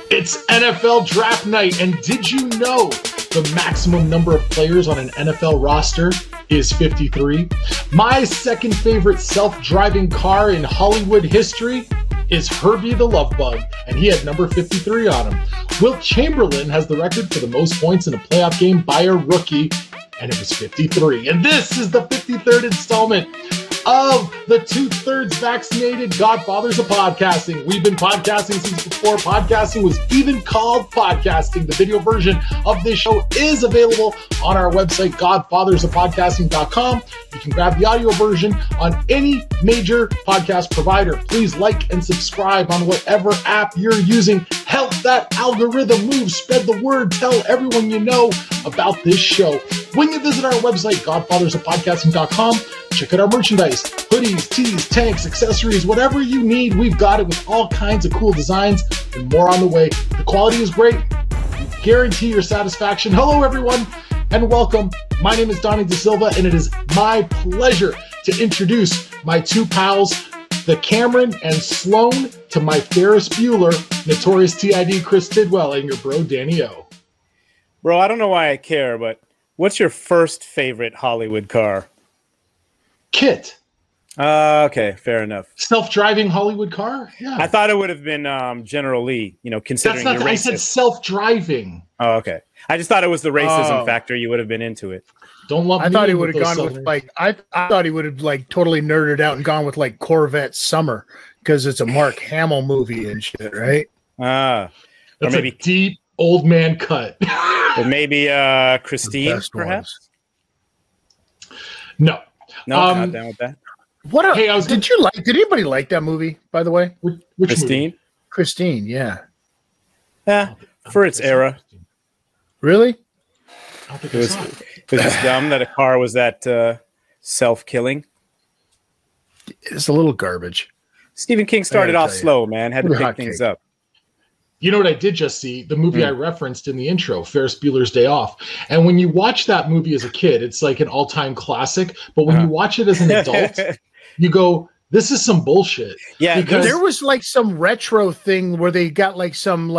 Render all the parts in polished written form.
It's NFL draft night, and did you know the maximum number of players on an NFL roster is 53? My second favorite self-driving car in Hollywood history is Herbie the Love Bug, and he had number 53 on him. Wilt Chamberlain has the record for the most points in a playoff game by a rookie, and it was 53. And this is the 53rd installment of the two-thirds vaccinated Godfathers of Podcasting. We've been podcasting since before podcasting was even called podcasting. The video version of this show is available on our website, godfathersofpodcasting.com. You can grab the audio version on any major podcast provider. Please like and subscribe on whatever app you're using. Help that algorithm move. Spread the word. Tell everyone you know about this show. When you visit our website, godfathersofpodcasting.com, check out our merchandise, hoodies, tees, tanks, accessories, whatever you need. We've got it with all kinds of cool designs and more on the way. The quality is great. We guarantee your satisfaction. Hello, everyone, and welcome. My name is Donnie DeSilva, and it is my pleasure to introduce my two pals, the Cameron and Sloan, to my Ferris Bueller, Notorious TID Chris Tidwell, and your bro Danny O. Bro, I don't know why I care, but what's your first favorite Hollywood car? Kit. Okay, fair enough. Self-driving Hollywood car? Yeah. I thought it would have been General Lee, considering That's not, you're racist. I said self-driving. Oh, okay. I just thought it was the racism factor. You would have been into it. Don't love. I thought he would have gone with I thought he would have totally nerded out and gone with Corvette Summer because it's a Mark Hamill movie and shit, right? That's or maybe a deep old man cut. Or maybe Christine, perhaps. No, not down with that. Did anybody like that movie? By the way, which Christine? Movie? Christine, yeah. Yeah, for its era. Really? It was just dumb that a car was that self-killing. It's a little garbage. Stephen King started off slow, man. Had to pick things up. You know what I did just see? The movie I referenced in the intro, Ferris Bueller's Day Off. And when you watch that movie as a kid, it's like an all-time classic. But when you watch it as an adult, you go, this is some bullshit. Yeah, because there was some retro thing where they got some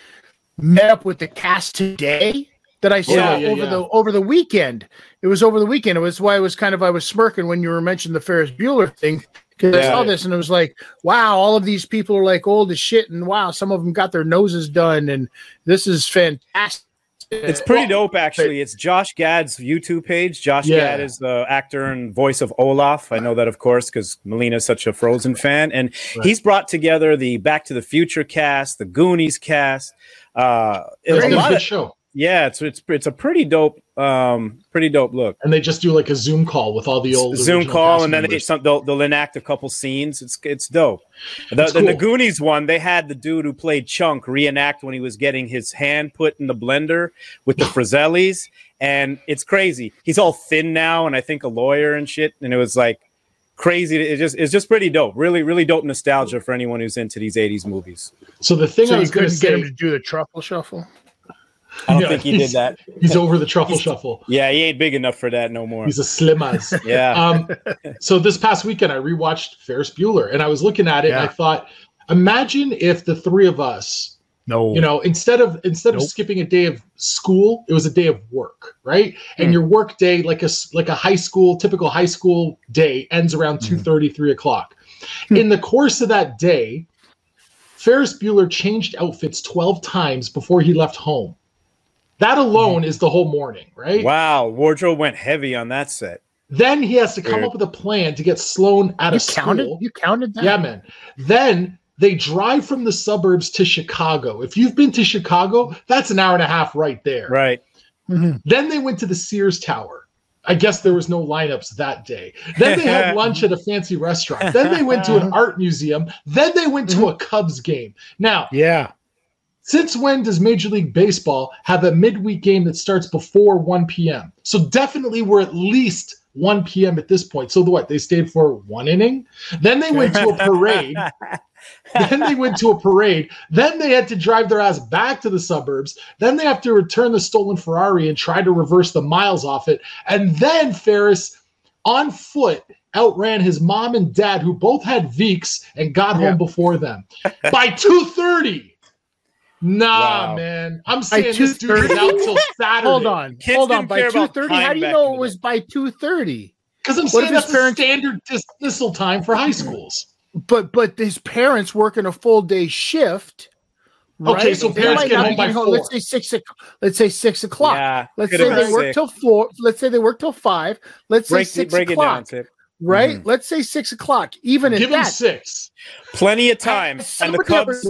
met up with the cast today that I saw over the weekend. It was over the weekend. It was why I was smirking when you were mentioning the Ferris Bueller thing. Because I saw this and it was wow, all of these people are old as shit, and wow, some of them got their noses done, and this is fantastic. It's pretty dope, actually. It's Josh Gad's YouTube page. Josh Gad is the actor and voice of Olaf. I know that, of course, because Melina's such a Frozen fan, and he's brought together the Back to the Future cast, the Goonies cast. It's a good show. Yeah, it's a pretty dope look. And they just do a Zoom call with all the old Zoom call, and then they'll enact a couple scenes. It's dope. The Goonies one, they had the dude who played Chunk reenact when he was getting his hand put in the blender with the Frizzellis, and it's crazy. He's all thin now, and I think a lawyer and shit. And it was crazy. It's just pretty dope. Really, really dope nostalgia for anyone who's into these '80s movies. So the thing I was going to say, get him to do the truffle shuffle. I don't think he did that. He's over the truffle shuffle. Yeah, he ain't big enough for that no more. He's a slim as. Yeah. So this past weekend, I rewatched Ferris Bueller, and I was looking at it, and I thought, imagine if the three of us, instead of skipping a day of school, it was a day of work, right? And your work day, like a high school, typical high school day, ends around 2:30, 3 o'clock. In the course of that day, Ferris Bueller changed outfits 12 times before he left home. That alone is the whole morning, right? Wow, wardrobe went heavy on that set. Then he has to come up with a plan to get Sloan out of school. You counted that? Yeah, man. Then they drive from the suburbs to Chicago. If you've been to Chicago, that's an hour and a half right there. Right. Mm-hmm. Then they went to the Sears Tower. I guess there was no lineups that day. Then they had lunch at a fancy restaurant. Then they went to an art museum. Then they went to a Cubs game. Now, since when does Major League Baseball have a midweek game that starts before 1 p.m.? So definitely we're at least 1 p.m. at this point. So what? They stayed for one inning? Then they went to a parade. Then they had to drive their ass back to the suburbs. Then they have to return the stolen Ferrari and try to reverse the miles off it. And then Ferris, on foot, outran his mom and dad, who both had Veeks and got home before them. By 2:30. Nah, man. I'm saying this dude is out till Saturday. Hold on. By 2:30? How do you know it was by 2:30? Because I'm saying that's the standard dismissal time for high schools. But his parents work in a full day shift. Right? Okay, so parents get home by 4. Let's say 6 o'clock. Yeah, let's say they work till 4. Let's say they work till 5. Let's say 6 o'clock. Right? Mm-hmm. Let's say 6 o'clock. Even give at him 6. Plenty of time. And the Cubs.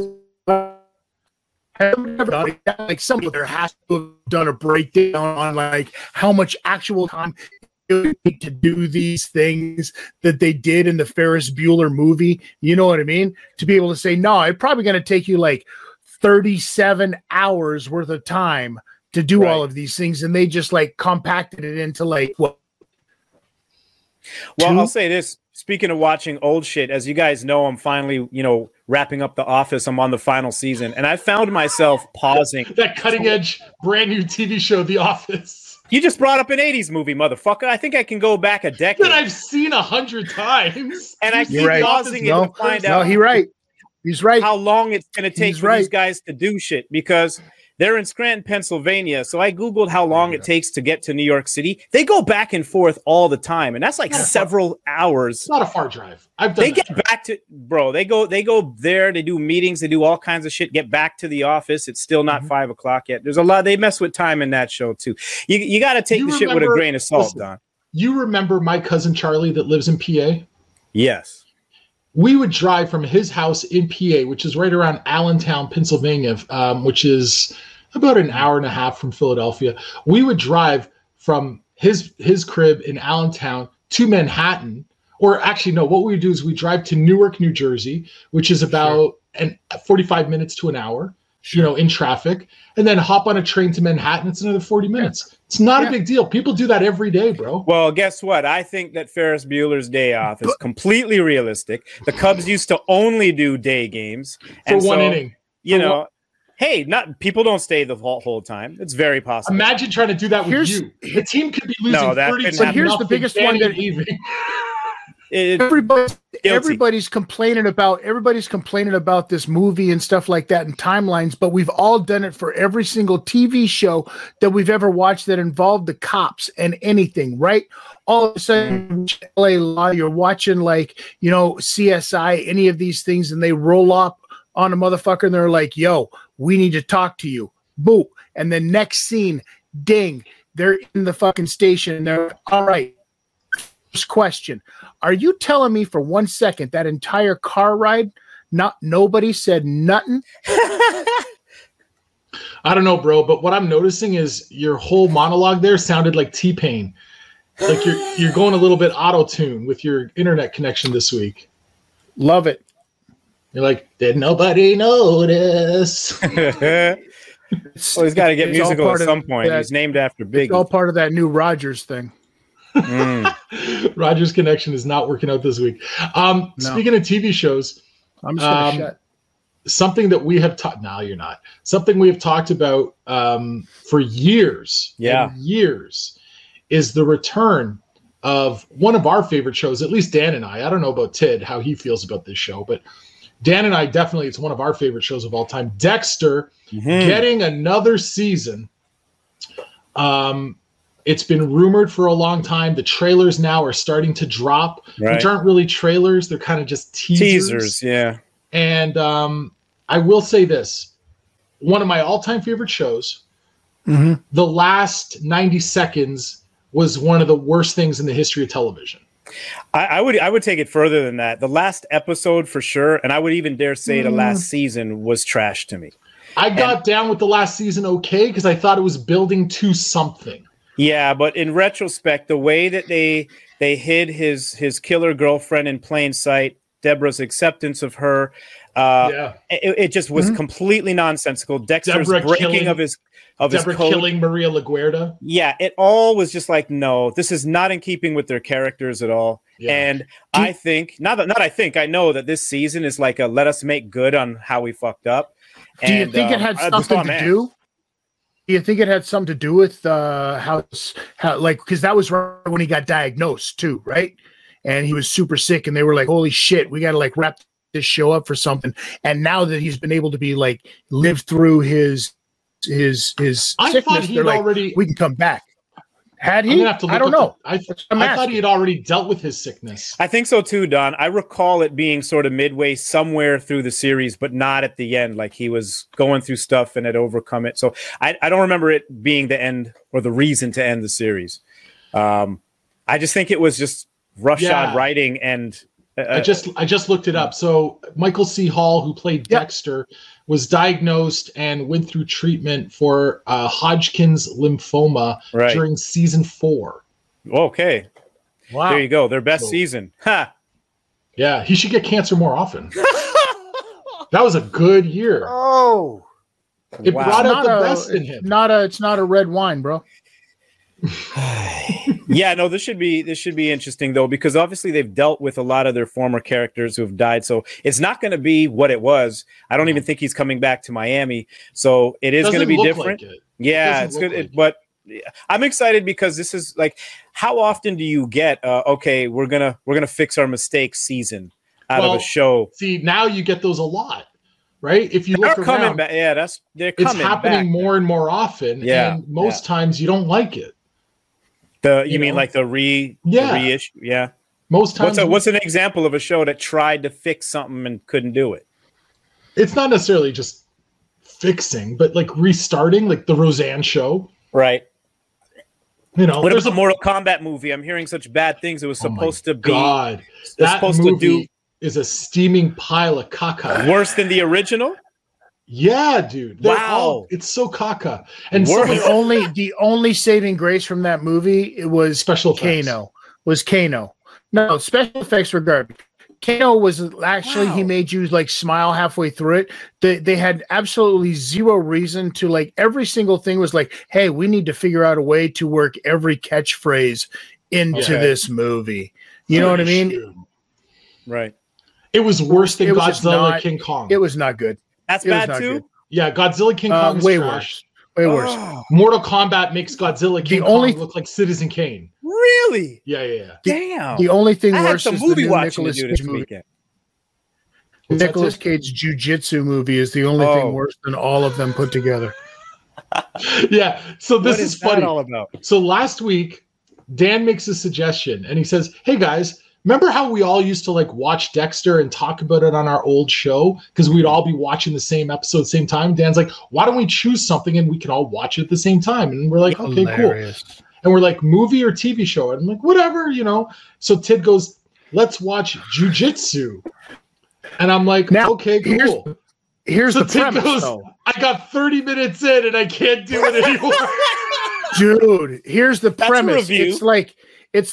Like somebody there has to have done a breakdown on like how much actual time to do these things that they did in the Ferris Bueller movie. You know what I mean? To be able to say, no, it's probably going to take you like 37 hours worth of time to do all of these things. And they just like compacted it into like, what? Well, I'll say this. Speaking of watching old shit, as you guys know, I'm finally, wrapping up The Office. I'm on the final season, and I found myself pausing. That cutting-edge, brand-new TV show, The Office. You just brought up an 80s movie, motherfucker. I think I can go back a decade. That I've seen 100 times. And I keep pausing it to find out. No, he's right. How long it's going to take for these guys to do shit, because they're in Scranton, Pennsylvania. So I Googled how long it takes to get to New York City. They go back and forth all the time, and that's like several hours. It's not a far drive. They get back to, bro. They go there. They do meetings. They do all kinds of shit. Get back to the office. It's still not 5 o'clock yet. There's a lot. They mess with time in that show too. You got to take the shit with a grain of salt, Don. You remember my cousin Charlie that lives in PA? Yes. We would drive from his house in PA, which is right around Allentown, Pennsylvania, which is about an hour and a half from Philadelphia. We would drive from his crib in Allentown to Manhattan, or actually, no, what we would do is we drive to Newark, New Jersey, which is about 45 minutes to an hour, in traffic, and then hop on a train to Manhattan. It's another 40 minutes. It's not a big deal. People do that every day, bro. Well, guess what? I think that Ferris Bueller's Day Off is completely realistic. The Cubs used to only do day games. For one inning. Hey, people don't stay the whole time. It's very possible. Imagine trying to do that with you. The team could be losing 30. But here's the biggest one that leaving. Everybody's complaining about this movie and stuff like that and timelines, but we've all done it for every single TV show that we've ever watched that involved the cops and anything, right? All of a sudden, LA Law, you're watching CSI, any of these things, and they roll up on a motherfucker and they're like, yo, we need to talk to you. Boo. And then next scene, ding, they're in the fucking station and they're all right. First question. Are you telling me for 1 second that entire car ride, nobody said nothing? I don't know, bro, but what I'm noticing is your whole monologue there sounded like T-Pain. Like you're going a little bit auto-tune with your internet connection this week. Love it. You're like, did nobody notice? Well, he's got to get musical at some point. He's named after Biggie. It's all part of that new Rogers thing. Rogers connection is not working out this week. Speaking of TV shows, I'm just going to shut. Something that we have talked. No, you're not. Something we have talked about for years. Yeah, years is the return of one of our favorite shows. At least Dan and I don't know about Tid, how he feels about this show, but Dan and I definitely, it's one of our favorite shows of all time. Dexter getting another season. It's been rumored for a long time. The trailers now are starting to drop, which aren't really trailers. They're kind of just teasers. Yeah. And I will say this. One of my all-time favorite shows, the last 90 seconds was one of the worst things in the history of television. I would take it further than that. The last episode for sure, and I would even dare say the last season was trash to me. I got down with the last season because I thought it was building to something. Yeah, but in retrospect, the way that they hid his killer girlfriend in plain sight, Deborah's acceptance of her, it just was completely nonsensical. Dexter's breaking of his Deborah code. Killing Maria LaGuardia. Yeah, it all was just like, no, this is not in keeping with their characters at all. Yeah. And I know that this season is like a let us make good on how we fucked up. Do you think it had something to do? Do you think it had something to do with how because that was right when he got diagnosed too, right? And he was super sick, and they were like, "Holy shit, we got to like wrap to show up for something. And now that he's been able to be like live through his sickness, they're like, we can come back. Had he? I don't know. I thought he had already dealt with his sickness. I think so too, Don. I recall it being sort of midway somewhere through the series, but not at the end. Like he was going through stuff and had overcome it. So I don't remember it being the end or the reason to end the series. I just think it was just roughshod writing and. I just looked it up. So Michael C. Hall, who played Dexter, was diagnosed and went through treatment for Hodgkin's lymphoma during season 4. Okay. Wow. There you go. Their best season. Ha. Yeah, he should get cancer more often. That was a good year. Oh. It brought out the best in him. It's not a red wine, bro. Yeah, no, this should be interesting though, because obviously they've dealt with a lot of their former characters who have died, so it's not going to be what it was. I don't even think he's coming back to Miami, so it is going to be different. Like yeah, it's good, but I'm excited because this is like, how often do you get okay, we're gonna fix our mistakes season out of a show? See, now you get those a lot. Right? If you look around, they're coming it's happening more and more often. Yeah, and most times you don't like it. You mean like the reissue? Yeah. Most times. What's an example of a show that tried to fix something and couldn't do it? It's not necessarily just fixing, but like restarting, like the Roseanne show. Right. You know, what about the Mortal Kombat movie? I'm hearing such bad things. It was supposed to be. God, that movie is a steaming pile of caca. Worse than the original? Yeah, dude. Wow. It's so caca. And the only saving grace from that movie, it was special effects. Kano. No, special effects were garbage. Kano was actually, he made you like smile halfway through it. They had absolutely zero reason to, like, every single thing was like, hey, we need to figure out a way to work every catchphrase into this movie. You know what I mean? Right. It was worse than Godzilla King Kong. It was not good. That's bad too? Good. Yeah, Godzilla King Kong is way trash. Worse. Way worse. Mortal Kombat makes Godzilla King Kong look like Citizen Kane. Really? Yeah. Damn. The only thing worse is the new Nicolas Cage movie. Nicolas Cage Jiu-Jitsu movie is the only thing worse than all of them put together. Yeah. So this is funny. All about? So last week, Dan makes a suggestion and he says, hey guys, remember how we all used to like watch Dexter and talk about it on our old show? Because we'd all be watching the same episode at the same time. Dan's like, why don't we choose something and we can all watch it at the same time? And we're like, okay, hilarious. Cool. And we're like, movie or TV show? And I'm like, whatever, you know. So Tid goes, let's watch Jiu-Jitsu. And I'm like, now, okay, cool. Here's the premise, though. I got 30 minutes in and I can't do it anymore. Dude, here's the premise. It's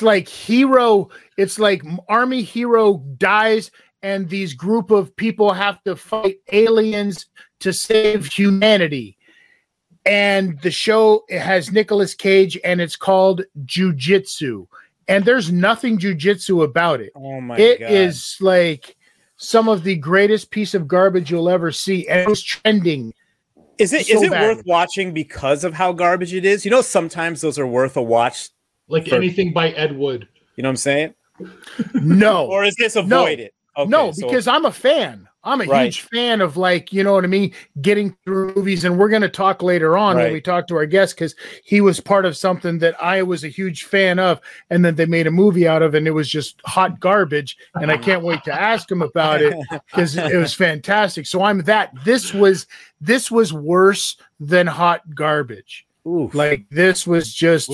like Army hero dies and these group of people have to fight aliens to save humanity. And the show has Nicolas Cage and it's called Jiu-Jitsu. And there's nothing Jiu-Jitsu about it. Oh my God. It is like some of the greatest piece of garbage you'll ever see. And it was trending. Is it worth watching because of how garbage it is? You know, sometimes those are worth a watch. Like anything by Ed Wood. You know what I'm saying? No. Or is this avoid it? Okay, no, because I'm a fan. I'm a huge fan of, like, you know what I mean, getting through movies. And we're going to talk later on when we talk to our guest, because he was part of something that I was a huge fan of. And then they made a movie out of it, and it was just hot garbage. And I can't wait to ask him about it because it was fantastic. So I'm that. This was worse than hot garbage. Oof. Like, this was just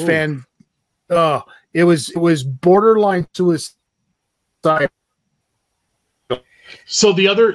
it was borderline suicide. So the other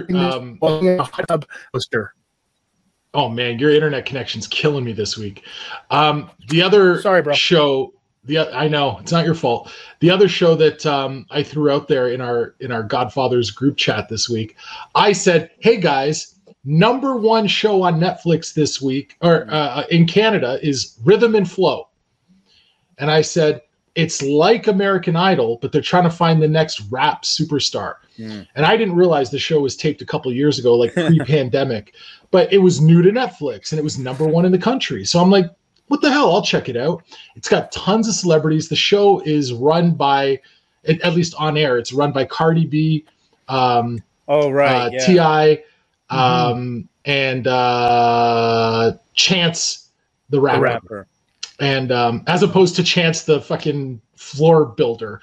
poster. Oh man, your internet connection's killing me this week. The other show, I know it's not your fault. The other show that I threw out there in our Godfathers group chat this week, I said, "Hey guys, number one show on Netflix this week, or in Canada, is Rhythm and Flow." And I said, it's like American Idol, but they're trying to find the next rap superstar. And I didn't realize the show was taped a couple of years ago, like pre-pandemic, but it was new to Netflix and it was number one in the country. So I'm like, what the hell? I'll check it out. It's got tons of celebrities. The show is run by, at least on air, it's run by Cardi B, Oh, right. Yeah. T.I. And Chance the rapper. And as opposed to Chance the fucking floor builder,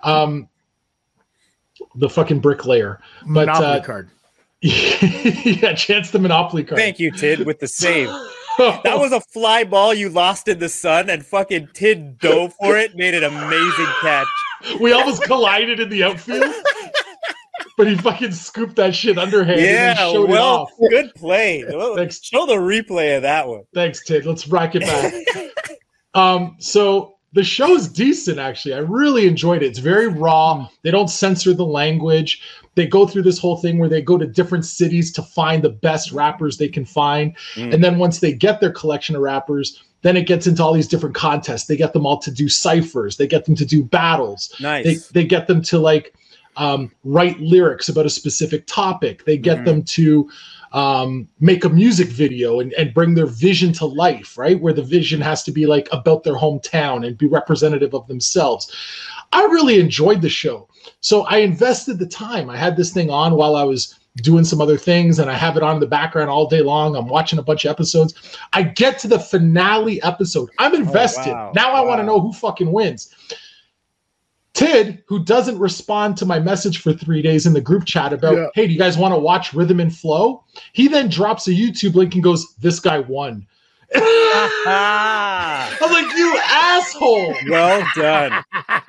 the fucking bricklayer. But, Monopoly card. Yeah, Chance the Monopoly card. Thank you, Tid, with the save. That was a fly ball you lost in the sun, and fucking Tid dove for it, made an amazing catch. We almost collided in the outfield, but he fucking scooped that shit underhand and then showed it off. Good play. Thanks. Show the replay of that one. Thanks, Tid. Let's rock it back. So the show's decent, actually. I really enjoyed it. It's very raw. They don't censor the language. They go through this whole thing where they go to different cities to find the best rappers they can find. And then once they get their collection of rappers, then it gets into all these different contests. They get them all to do ciphers. They get them to do battles. Nice. They get them to like write lyrics about a specific topic. They get them to make a music video and bring their vision to life, right? Where the vision has to be like about their hometown and be representative of themselves. I really enjoyed the show. So I invested the time. I had this thing on while I was doing some other things, and I have it on in the background all day long. I'm watching a bunch of episodes. I get to the finale episode. I'm invested. Now I want to know who fucking wins. Tid, who doesn't respond to my message for 3 days in the group chat about, hey, do you guys want to watch Rhythm and Flow? He then drops a YouTube link and goes, this guy won. I'm like, you asshole. Well done.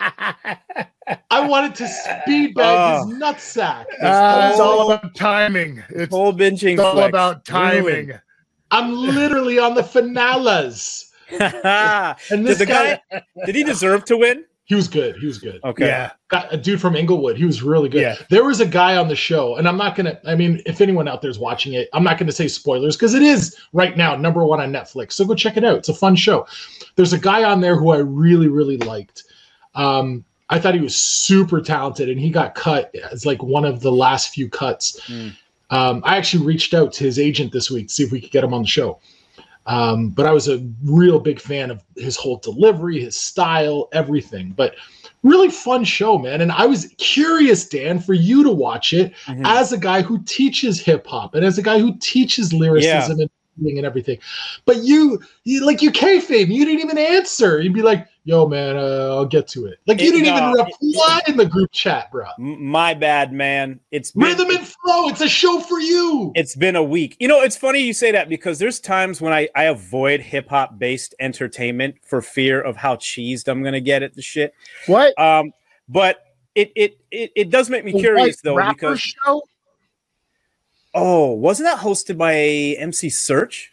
I wanted to speed bag his nutsack. It's all about timing. It's whole binging. It's all about timing. I'm literally on the finales. And this guy, did he deserve to win? He was good. He was good. Okay. Yeah. A dude from Inglewood. He was really good. Yeah. There was a guy on the show, and I'm not going to, I mean, if anyone out there is watching it, I'm not going to say spoilers because it is right now #1 on Netflix. So go check it out. It's a fun show. There's a guy on there who I really, really liked. I thought he was super talented, and he got cut as like one of the last few cuts. I actually reached out to his agent this week to see if we could get him on the show. But I was a real big fan of his whole delivery, his style, everything. But really fun show, man. And I was curious, Dan, for you to watch it as a guy who teaches hip hop and as a guy who teaches lyricism and everything. But you kayfabe, you didn't even answer. You'd be like, yo, man, I'll get to it. Like, you didn't even reply in the group chat, bro. My bad, man. It's been, Rhythm and Flow. It's a show for you. It's been a week. You know, it's funny you say that because there's times when I avoid hip-hop based entertainment for fear of how cheesed I'm going to get at the shit. What? But it does make me curious, though, because show? Oh, wasn't that hosted by MC Search?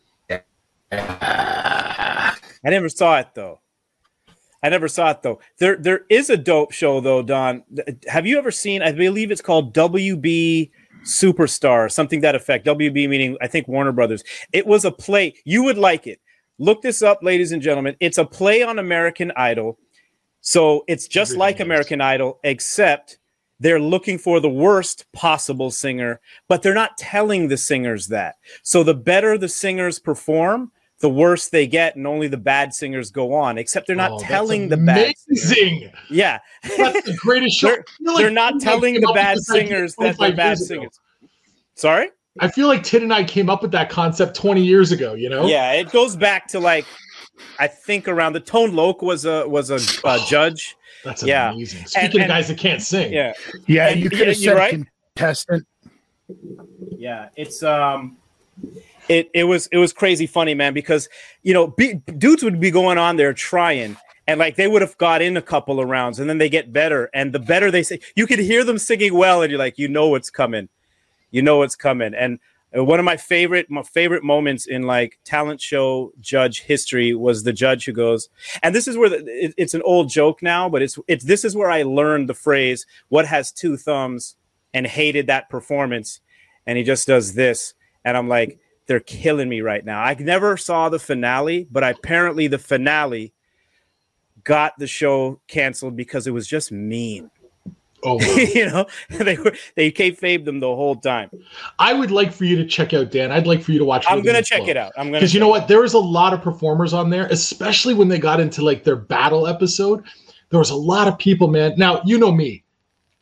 I never saw it though. There is a dope show though, Don. Have you ever seen? I believe it's called WB Superstar, something that effect. WB meaning I think Warner Brothers. It was a play. You would like it. Look this up, ladies and gentlemen. It's a play on American Idol. So it's just like American Idol, except they're looking for the worst possible singer, but they're not telling the singers that. So the better the singers perform, the worse they get, and only the bad singers go on, except they're not telling the bad singers. Yeah. That's the greatest show. They're not telling the bad singers that they're bad singers. Sorry? I feel like Tid and I came up with that concept 20 years ago, you know? Yeah, it goes back to like, I think around the Tone Loc was a judge. That's amazing. Speaking of guys that can't sing. Yeah. Yeah, you could have said right? Contestant. Yeah, it's it was crazy funny, man, because you know, dudes would be going on there trying, and like they would have got in a couple of rounds, and then they get better, and the better they say, you could hear them singing well, and you're like, you know it's coming. And one of my favorite moments in like talent show judge history was the judge who goes, and this is where it's an old joke now, but this is where I learned the phrase, what has two thumbs, and hated that performance. And he just does this. And I'm like, they're killing me right now. I never saw the finale, but apparently the finale got the show canceled because it was just mean. Oh, wow. You know, they kayfabed them the whole time. I would like for you to check out, Dan. I'd like for you to watch. I'm gonna check it out. Because you know what, there was a lot of performers on there, especially when they got into like their battle episode. There was a lot of people, man. Now you know me.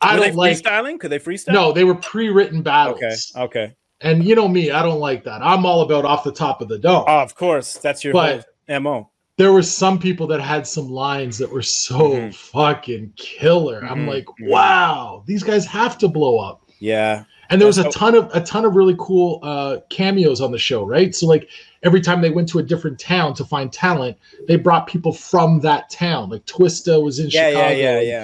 I Were don't like freestyling. Could they freestyle? No, they were pre-written battles. Okay. And you know me, I don't like that. I'm all about off the top of the dome. Oh, of course, that's your whole MO. There were some people that had some lines that were so fucking killer. I'm like, wow, these guys have to blow up. Yeah. And there was a ton of really cool cameos on the show, right? So like every time they went to a different town to find talent, they brought people from that town. Like Twista was in Chicago. Yeah.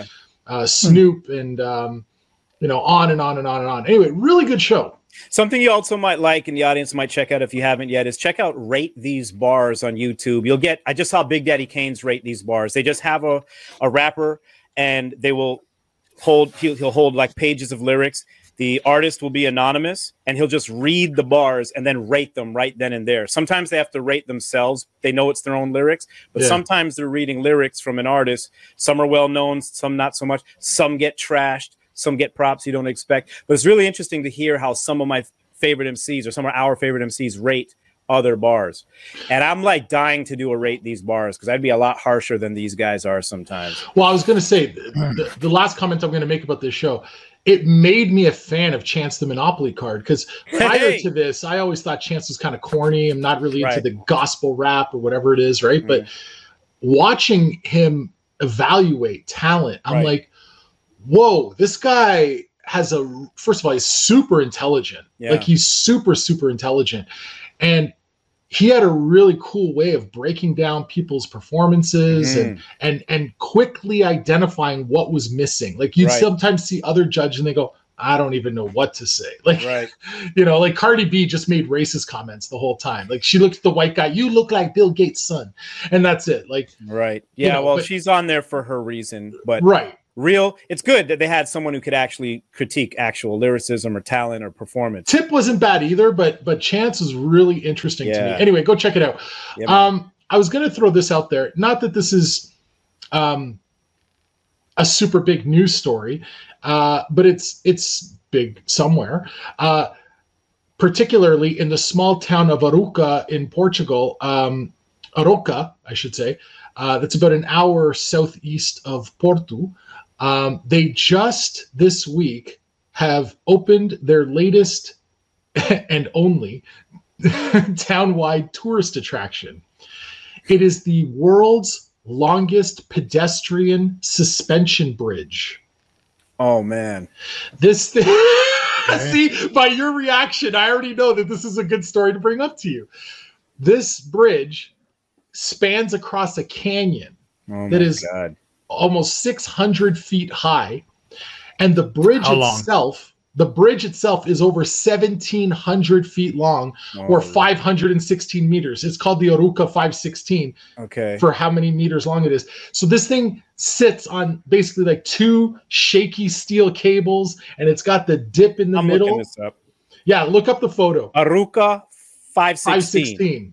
Snoop and on and on and on and on. Anyway, really good show. Something you also might like and the audience might check out if you haven't yet is check out Rate These Bars on YouTube. I just saw Big Daddy Kane's Rate These Bars. They just have a rapper and they will he'll hold like pages of lyrics. The artist will be anonymous and he'll just read the bars and then rate them right then and there. Sometimes they have to rate themselves. They know it's their own lyrics, but sometimes they're reading lyrics from an artist. Some are well known, some not so much. Some get trashed. Some get props you don't expect. But it's really interesting to hear how some of my favorite MCs or some of our favorite MCs rate other bars. And I'm like dying to do a Rate These Bars because I'd be a lot harsher than these guys are sometimes. Well, I was going to say the last comment I'm going to make about this show, it made me a fan of Chance the Monopoly card because prior to this, I always thought Chance was kind of corny. I'm not really into the gospel rap or whatever it is, right? But watching him evaluate talent, I'm like, whoa, this guy has first of all, he's super intelligent. Yeah. Like he's super, super intelligent. And he had a really cool way of breaking down people's performances and quickly identifying what was missing. Like you'd sometimes see other judges and they go, I don't even know what to say. Like, like Cardi B just made racist comments the whole time. Like she looked at the white guy, you look like Bill Gates' son. And that's it. Like, Yeah. Well, she's on there for her reason, but it's good that they had someone who could actually critique actual lyricism or talent or performance. Tip wasn't bad either, but Chance was really interesting to me. Anyway, go check it out. I was going to throw this out there. Not that this is a super big news story, but it's big somewhere. Particularly in the small town of Arouca in Portugal, Aroca, I should say. That's about an hour southeast of Porto. They just this week have opened their latest and only town-wide tourist attraction. It is the world's longest pedestrian suspension bridge. Oh, man. This thing, see, by your reaction, I already know that this is a good story to bring up to you. This bridge spans across a canyon that is almost 600 feet high, and the bridge itself is over 1,700 feet long, or 516 meters. It's called the Arouca 516. Okay. For how many meters long it is. So this thing sits on basically like two shaky steel cables, and it's got the dip in the middle. Looking this up. Yeah, look up the photo. Arouca 516.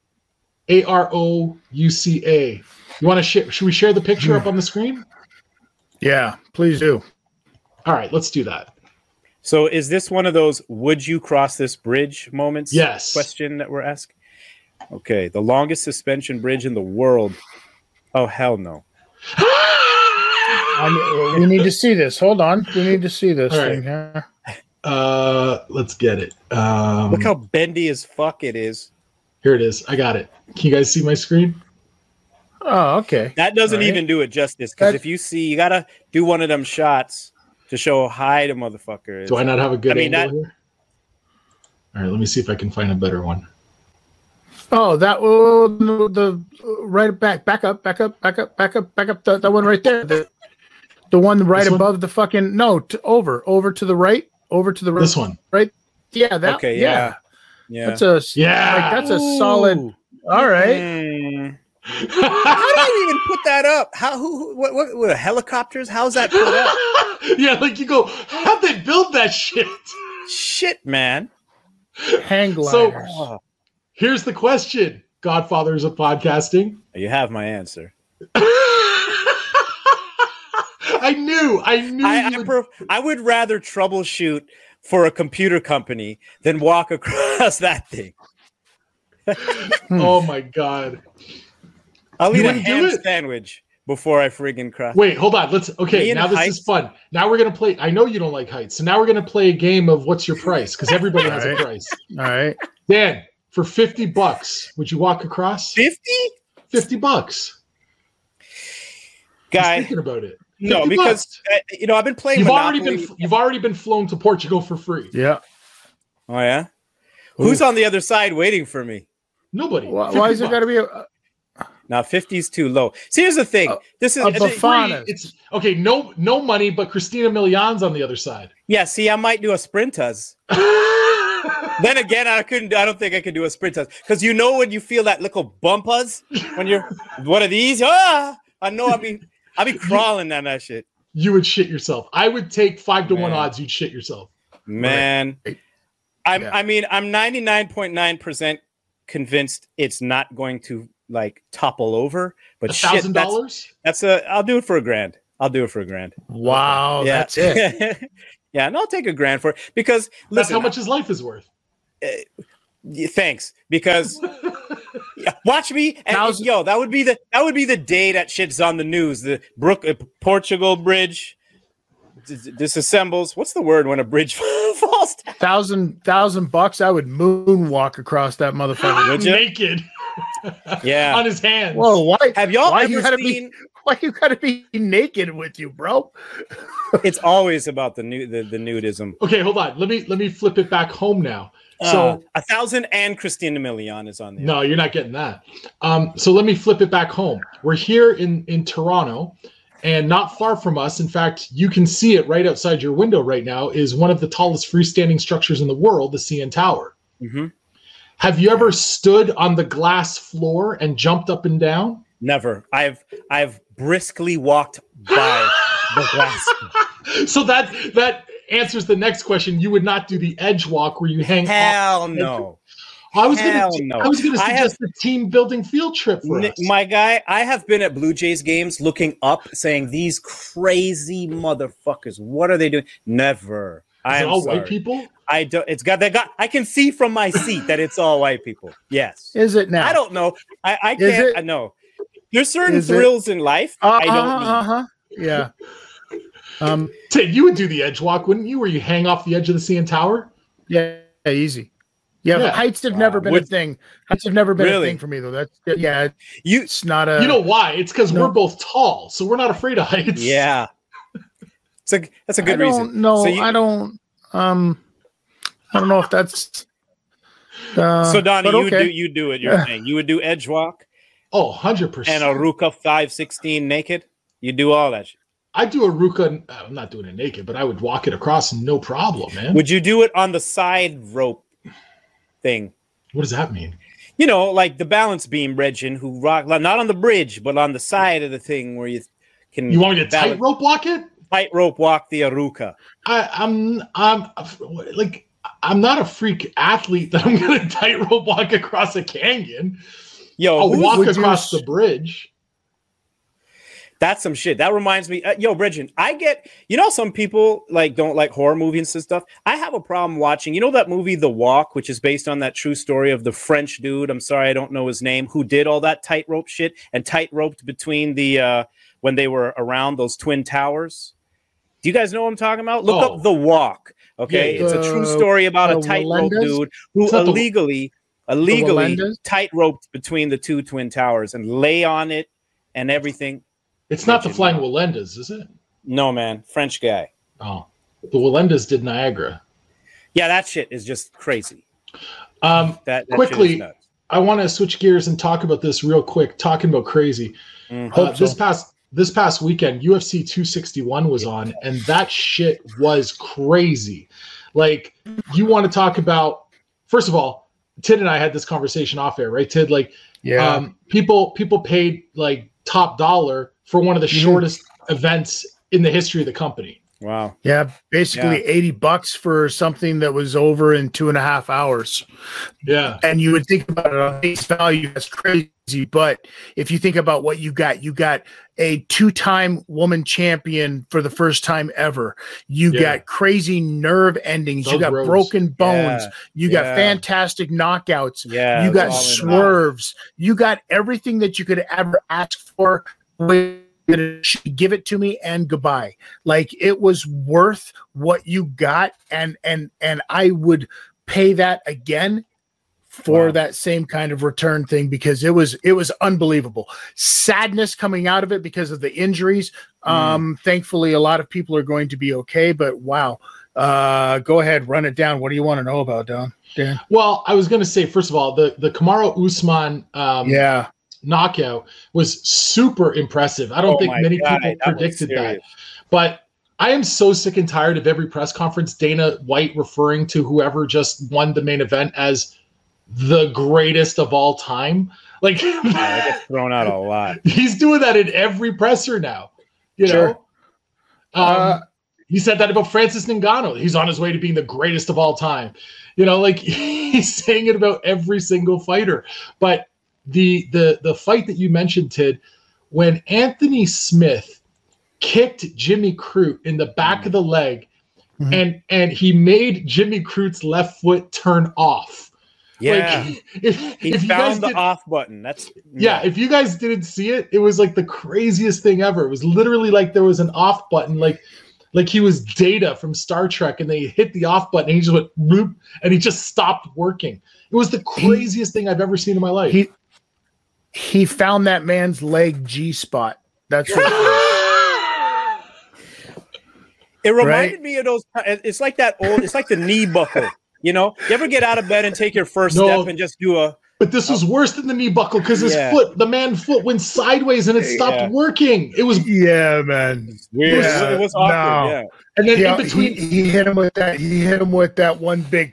AROUCA. You want to share? Should we share the picture up on the screen? Yeah, please do. All right, let's do that. So is this one of those would you cross this bridge moments? Yes. Question that we're asking? Okay, the longest suspension bridge in the world. Oh, hell no. We need to see this. Hold on. We need to see this thing here. Let's get it. Look how bendy as fuck it is. Here it is. I got it. Can you guys see my screen? Oh, okay. That doesn't even do it justice, because if you see, you got to do one of them shots to show how high the motherfucker is. Do I not have a good angle here? All right, let me see if I can find a better one. Oh, that the right back up, that one right there. The one right above the fucking over to the right, This one, right? Yeah, that. Okay, yeah. That's a that's a solid. All right. How do you even put that up? How? What helicopters? How's that put up? Yeah, like you go, how'd they build that shit? Shit, man. Hang gliders. So, here's the question, Godfathers of podcasting. You have my answer. I knew. I would rather troubleshoot for a computer company than walk across that thing. Oh my God. I'll eat a ham sandwich before I friggin' cry. Wait, hold on. Okay, now this is fun. Now we're going to play. I know you don't like heights. So now we're going to play a game of what's your price? Because everybody has a price. All right. Dan, for $50, would you walk across? 50? $50. Guy. Thinking about it. No, because I've been playing. You've already been flown to Portugal for free. Yeah. Oh yeah. Who's on the other side waiting for me? Nobody. Why is it got to be a? Now 50 is too low. See, here's the thing. This is it's okay. No money, but Christina Milian's on the other side. Yeah. See, I might do a Sprintas. Then again, I don't think I could do a Sprintas because when you feel that little bumpers when you're one of these. I know. I'll be crawling down that shit. You would shit yourself. I would take 5-1 odds. You'd shit yourself. Man, I'm 99.9% convinced it's not going to like topple over. But $1,000? I'll do it for $1,000. I'll do it for $1,000. Wow, yeah. That's it. Yeah, and I'll take $1,000 for it because that's how much his life is worth. Thanks, because. Watch me, and that would be the day that shit's on the news. The Portugal bridge disassembles. What's the word when a bridge falls down? $1,000. I would moonwalk across that motherfucker naked. Yeah, on his hands. Whoa, why have y'all ever seen? Why you gotta be naked with you, bro? It's always about the nudism. Okay, hold on. Let me flip it back home now. So 1,000 and Christina Milian is on there. No, you're not getting that. So let me flip it back home. We're here in Toronto, and not far from us, in fact, you can see it right outside your window right now, is one of the tallest freestanding structures in the world, the CN Tower. Mm-hmm. Have you ever stood on the glass floor and jumped up and down? Never. I've briskly walked by the glass. So that answers the next question. You would not do the edge walk where you hang. Hell no. I was going to suggest a team building field trip for us. My guy, I have been at Blue Jays games looking up saying, these crazy motherfuckers, what are they doing? Never. Is it all white people? I can see from my seat that it's all white people. Yes. Is it now? I don't know. I can't. I know. There's certain thrills in life I don't need. Yeah. Ted, you would do the edge walk, wouldn't you? Where you hang off the edge of the CN Tower? Yeah, easy. Yeah, heights have never been a thing. Heights have never been a thing for me, though. It's not a. You know why? It's because we're both tall, so we're not afraid of heights. Yeah, that's a good reason. No, I don't. I don't know if that's. So Donnie, you do it. You're saying you would do edge walk. Oh, 100%. And a Ruka 516 naked. You do all that shit. I do a Ruka. I'm not doing it naked, but I would walk it across no problem, man. Would you do it on the side rope thing? What does that mean? You know, like the balance beam Regin who rock, not on the bridge, but on the side of the thing where you can. You want me to tight rope walk it? Tight rope walk the Aruka. I'm not a freak athlete that I'm going to tight rope walk across a canyon. I'll walk across the bridge. That's some shit. That reminds me, Bridget, some people don't like horror movies and stuff. I have a problem watching, that movie, The Walk, which is based on that true story of the French dude. I'm sorry, I don't know his name, who did all that tightrope shit and tight-roped between when they were around those twin towers. Do you guys know what I'm talking about? Look up The Walk. Okay. It's a true story about a tightrope dude who illegally tight-roped between the two twin towers and lay on it and everything. It's not the Flying Wallendas, is it? No, man. French guy. Oh. The Wallendas did Niagara. Yeah, that shit is just crazy. That quickly, I want to switch gears and talk about this real quick, talking about crazy. This past weekend, UFC 261 was on, and that shit was crazy. Like, you want to talk about, first of all, Tid and I had this conversation off air, right, Tid? People paid, top dollar for one of the shortest events in the history of the company. Wow. Yeah, basically $80 for something that was over in 2.5 hours. Yeah. And you would think about it on face value, that's crazy. But if you think about what you got a 2-time woman champion for the first time ever. You got crazy nerve endings. You got broken bones. You got fantastic knockouts. Yeah, you got swerves. You got everything that you could ever ask for with give it to me and goodbye. Like, it was worth what you got, and I would pay that again for that same kind of return thing, because it was unbelievable. Sadness coming out of it because of the injuries. Thankfully, a lot of people are going to be okay, but wow. Go ahead, run it down. What do you want to know about, Dan? Well, I was going to say, first of all, the Kamaru Usman knockout was super impressive. I don't think many people predicted that. But I am so sick and tired of every press conference Dana White referring to whoever just won the main event as the greatest of all time. Like, I get thrown out a lot. He's doing that in every presser now. You know? He said that about Francis Ngannou. He's on his way to being the greatest of all time. You know, like, he's saying it about every single fighter. But the fight that you mentioned, Tid, when Anthony Smith kicked Jimmy Crute in the back of the leg, and he made Jimmy Crute's left foot turn off. Yeah, like, if you found the off button. That's if you guys didn't see it, it was like the craziest thing ever. It was literally like there was an off button, like he was Data from Star Trek, and they hit the off button, and he just went bloop, and he just stopped working. It was the craziest thing I've ever seen in my life. He found that man's leg G spot. That's what it reminded me of those. It's like that old. It's like the knee buckle. You know, you ever get out of bed and take your first step and just do a. But this was worse than the knee buckle, because his foot, the man's foot, went sideways and it stopped working. It was man. Weird. It was awkward. Yeah. And then in between, he hit him with that. He hit him with that one big.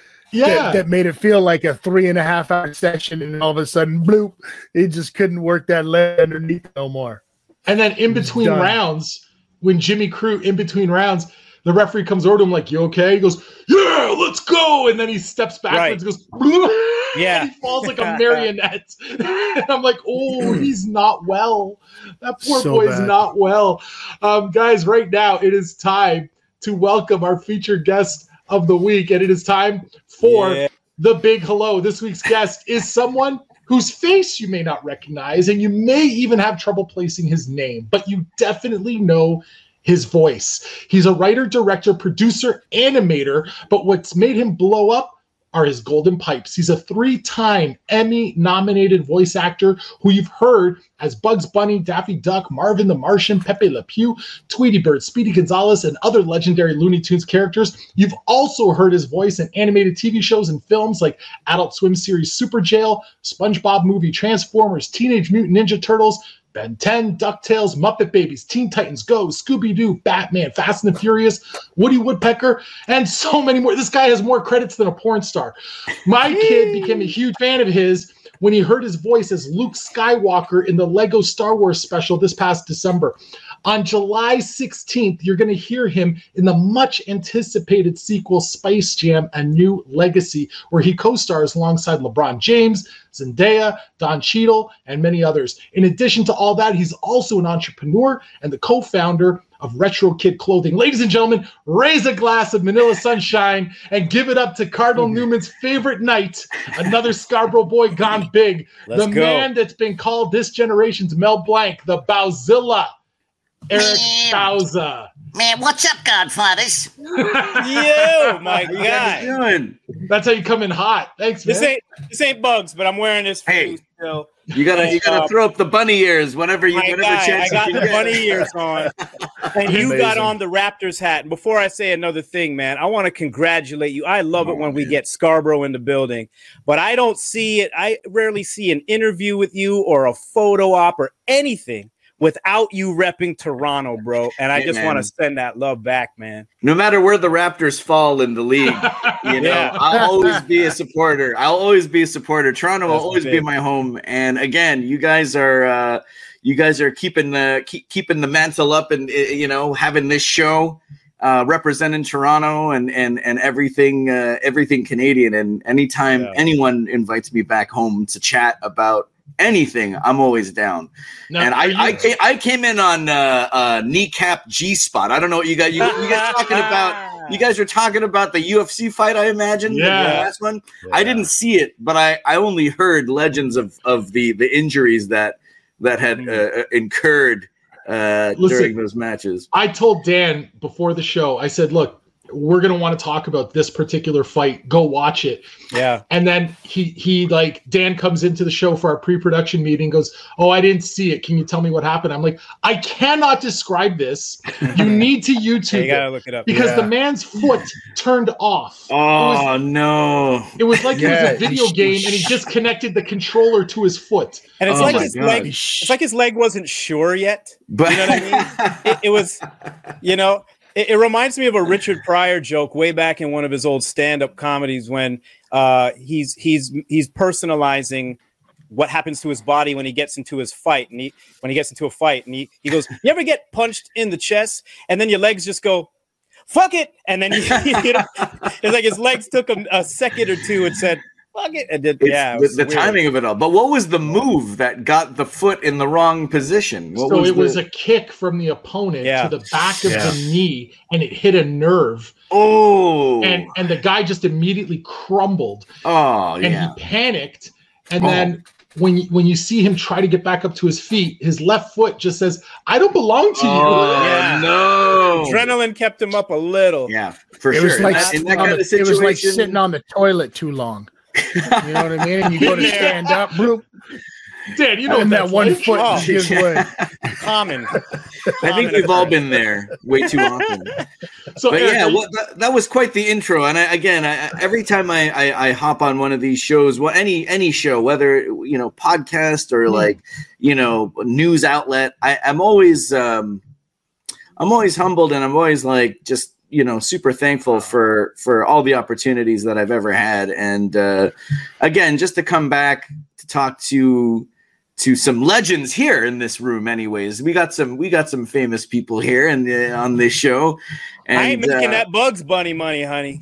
That made it feel like a 3.5 hour session, and all of a sudden, bloop! He just couldn't work that leg underneath no more. And then in between rounds, when Jimmy Crute in between rounds, the referee comes over to him like, "You okay?" He goes, "Yeah, let's go." And then he steps backwards and goes, bloop, and he falls like a marionette. And I'm like, "Oh, he's not well. That poor boy is not well." Guys, right now it is time to welcome our featured guest of the week, and it is time for the big hello. This week's guest is someone whose face you may not recognize, and you may even have trouble placing his name, but you definitely know his voice. He's a writer, director, producer, animator, but what's made him blow up are his golden pipes. He's a 3-time Emmy-nominated voice actor who you've heard as Bugs Bunny, Daffy Duck, Marvin the Martian, Pepe Le Pew, Tweety Bird, Speedy Gonzales, and other legendary Looney Tunes characters. You've also heard his voice in animated TV shows and films like Adult Swim series Super Jail, SpongeBob movie Transformers, Teenage Mutant Ninja Turtles, Ben 10, DuckTales, Muppet Babies, Teen Titans Go, Scooby-Doo, Batman, Fast and the Furious, Woody Woodpecker, and so many more. This guy has more credits than a porn star. My kid became a huge fan of his when he heard his voice as Luke Skywalker in the Lego Star Wars special this past December. On July 16th, you're going to hear him in the much-anticipated sequel Space Jam: A New Legacy, where he co-stars alongside LeBron James, Zendaya, Don Cheadle, and many others. In addition to all that, he's also an entrepreneur and the co-founder of Retro Kid Clothing. Ladies and gentlemen, raise a glass of Manila Sunshine and give it up to Cardinal Newman's favorite knight, another Scarborough boy gone big, man that's been called this generation's Mel Blanc, the Bowzilla, Eric Bauza. Man, what's up, Godfathers? Yo, my guy. That's how you come in hot. Thanks, man. This ain't Bugs, but I'm wearing this for you still. You gotta throw up the bunny ears whenever chance. I got the bunny ears on, and you got on the Raptors hat. And before I say another thing, man, I want to congratulate you. I love it when we get Scarborough in the building, but I don't see it. I rarely see an interview with you or a photo op or anything without you repping Toronto, bro. And I just want to send that love back, man. No matter where the Raptors fall in the league, I'll always be a supporter. Toronto will always be my home. And again, you guys are keeping the mantle up, and having this show representing Toronto and everything Canadian. And anytime anyone invites me back home to chat about anything, I'm always down. No, and I came in on kneecap G spot. I don't know what you guys talking about. You guys are talking about the UFC fight, I imagine. The last one. Yeah. I didn't see it, but I only heard legends of the injuries that had incurred during those matches. I told Dan before the show, I said, look, we're going to want to talk about this particular fight. Go watch it. Yeah. And then he like, Dan comes into the show for our pre-production meeting, goes, oh, I didn't see it. Can you tell me what happened? I'm like, I cannot describe this. You need to YouTube You gotta look it up. because the man's foot turned off. Oh, no. It was like it was a video game and he disconnected the controller to his foot. And it's like his leg. It's like his leg wasn't sure yet. But you know what I mean? It was, you know. It reminds me of a Richard Pryor joke way back in one of his old stand-up comedies when he's personalizing what happens to his body when he gets into his fight, and when he gets into a fight, and he goes, "You ever get punched in the chest, and then your legs just go, fuck it," and then it's like his legs took him a second or two and said, fuck it, and did, the timing of it all. But what was the move that got the foot in the wrong position? It was a kick from the opponent to the back of the knee, and it hit a nerve. Oh, and the guy just immediately crumbled. Oh, and he panicked. And then when you see him try to get back up to his feet, his left foot just says, "I don't belong to you." No, adrenaline kept him up a little. Yeah, for it sure. Was like it was like sitting on the toilet too long. You know what I mean? And you go to stand up, bro. Dan, you know and that one like. foot gives way. Common. I think we've all been there way too often. But that was quite the intro. And every time I hop on one of these shows, any show, whether podcast or news outlet, I'm always humbled, and I'm always like just super thankful for all the opportunities that I've ever had. And again, just to come back to talk to some legends here in this room. Anyways, we got some famous people here on this show. And, I ain't making that Bugs Bunny money, honey.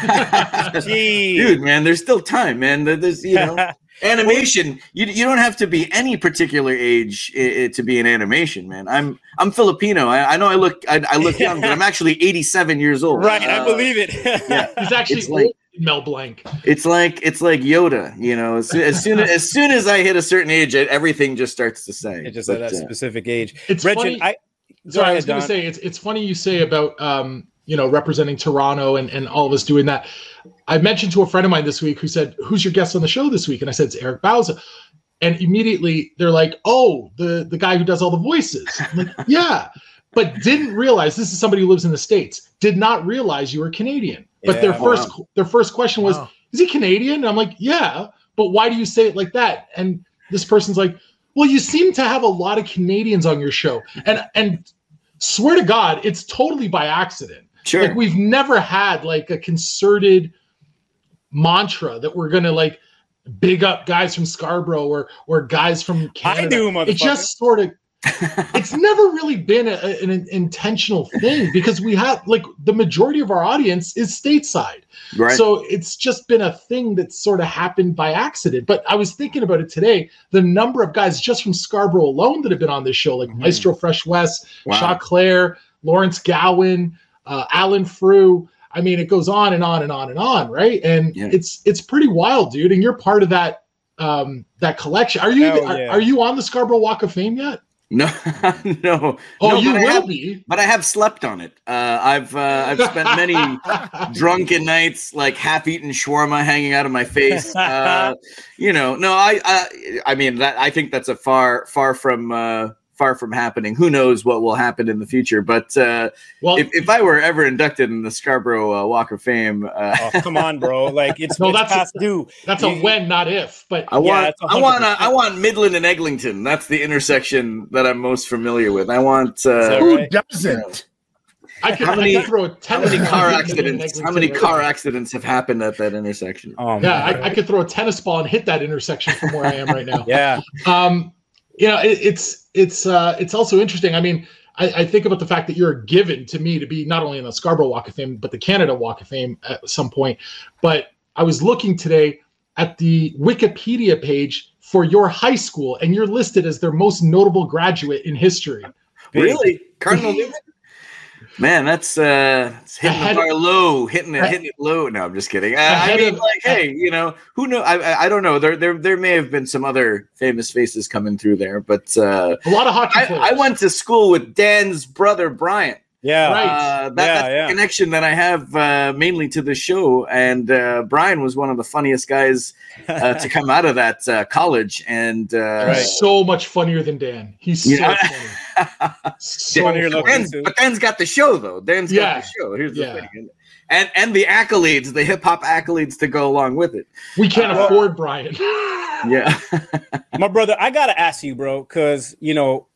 Dude, man, there's still time, man. There's animation. You don't have to be any particular age to be in animation, man. I'm Filipino. I know I look young, but I'm actually 87 years old. Right, I believe it. Yeah, he's actually Mel Blanc. It's like Yoda, As soon as I hit a certain age, everything just starts to say. It just at that specific age. It's Reggie, funny. I was going to say it's funny you say about representing Toronto and all of us doing that. I mentioned to a friend of mine this week who said, "Who's your guest on the show this week?" And I said, "It's Eric Bauza." And immediately they're like, "Oh, the guy who does all the voices." I'm like, "Yeah," but didn't realize this is somebody who lives in the States. Did not realize you were Canadian. But their first question was, "Is he Canadian?" And I'm like, "Yeah, but why do you say it like that?" And this person's like, "Well, you seem to have a lot of Canadians on your show." And swear to God, it's totally by accident. Sure. Like we've never had like a concerted mantra that we're gonna like big up guys from Scarborough or guys from Canada. I do, motherfucker. It just sort of it's never really been an intentional thing because we have like the majority of our audience is stateside. Right. So it's just been a thing that sort of happened by accident. But I was thinking about it today, the number of guys just from Scarborough alone that have been on this show, like Maestro Fresh West, Shaw Claire, Lawrence Gowan, Alan Frew. I mean, it goes on and on and on and on, right? And it's pretty wild, dude. And you're part of that collection. Are you on the Scarborough Walk of Fame yet? No, no. Oh, no, you will be. But I have slept on it. I've spent many drunken nights, like half-eaten shawarma hanging out of my face. I mean, that I think that's a far from happening. Who knows what will happen in the future? But if I were ever inducted in the Scarborough Walk of Fame, come on, bro! Like it's past due. That's a when, not if. But I want Midland and Eglinton. That's the intersection that I'm most familiar with. I want. Who doesn't? How many car accidents? How many car accidents have happened at that intersection? Oh, yeah, I could throw a tennis ball and hit that intersection from where I am right now. Yeah. It's also interesting. I mean, I think about the fact that you're given to me to be not only in the Scarborough Walk of Fame, but the Canada Walk of Fame at some point. But I was looking today at the Wikipedia page for your high school, and you're listed as their most notable graduate in history. Really? Cardinal Newman? Man, that's it's hitting the bar low, hitting it low. No, I'm just kidding. I mean, like, hey, you know, who knows? I don't know. There may have been some other famous faces coming through there, but a lot of hockey players. I went to school with Dan's brother Brian. Yeah, right. That's the connection that I have mainly to the show. And Brian was one of the funniest guys to come out of that college. And he's so much funnier than Dan. He's so funny. So funnier but Dan's got the show, though. Dan's got the show. Here's the thing. And the accolades, the hip hop accolades to go along with it. We can't afford Brian. Yeah. My brother, I got to ask you, bro, because, you know,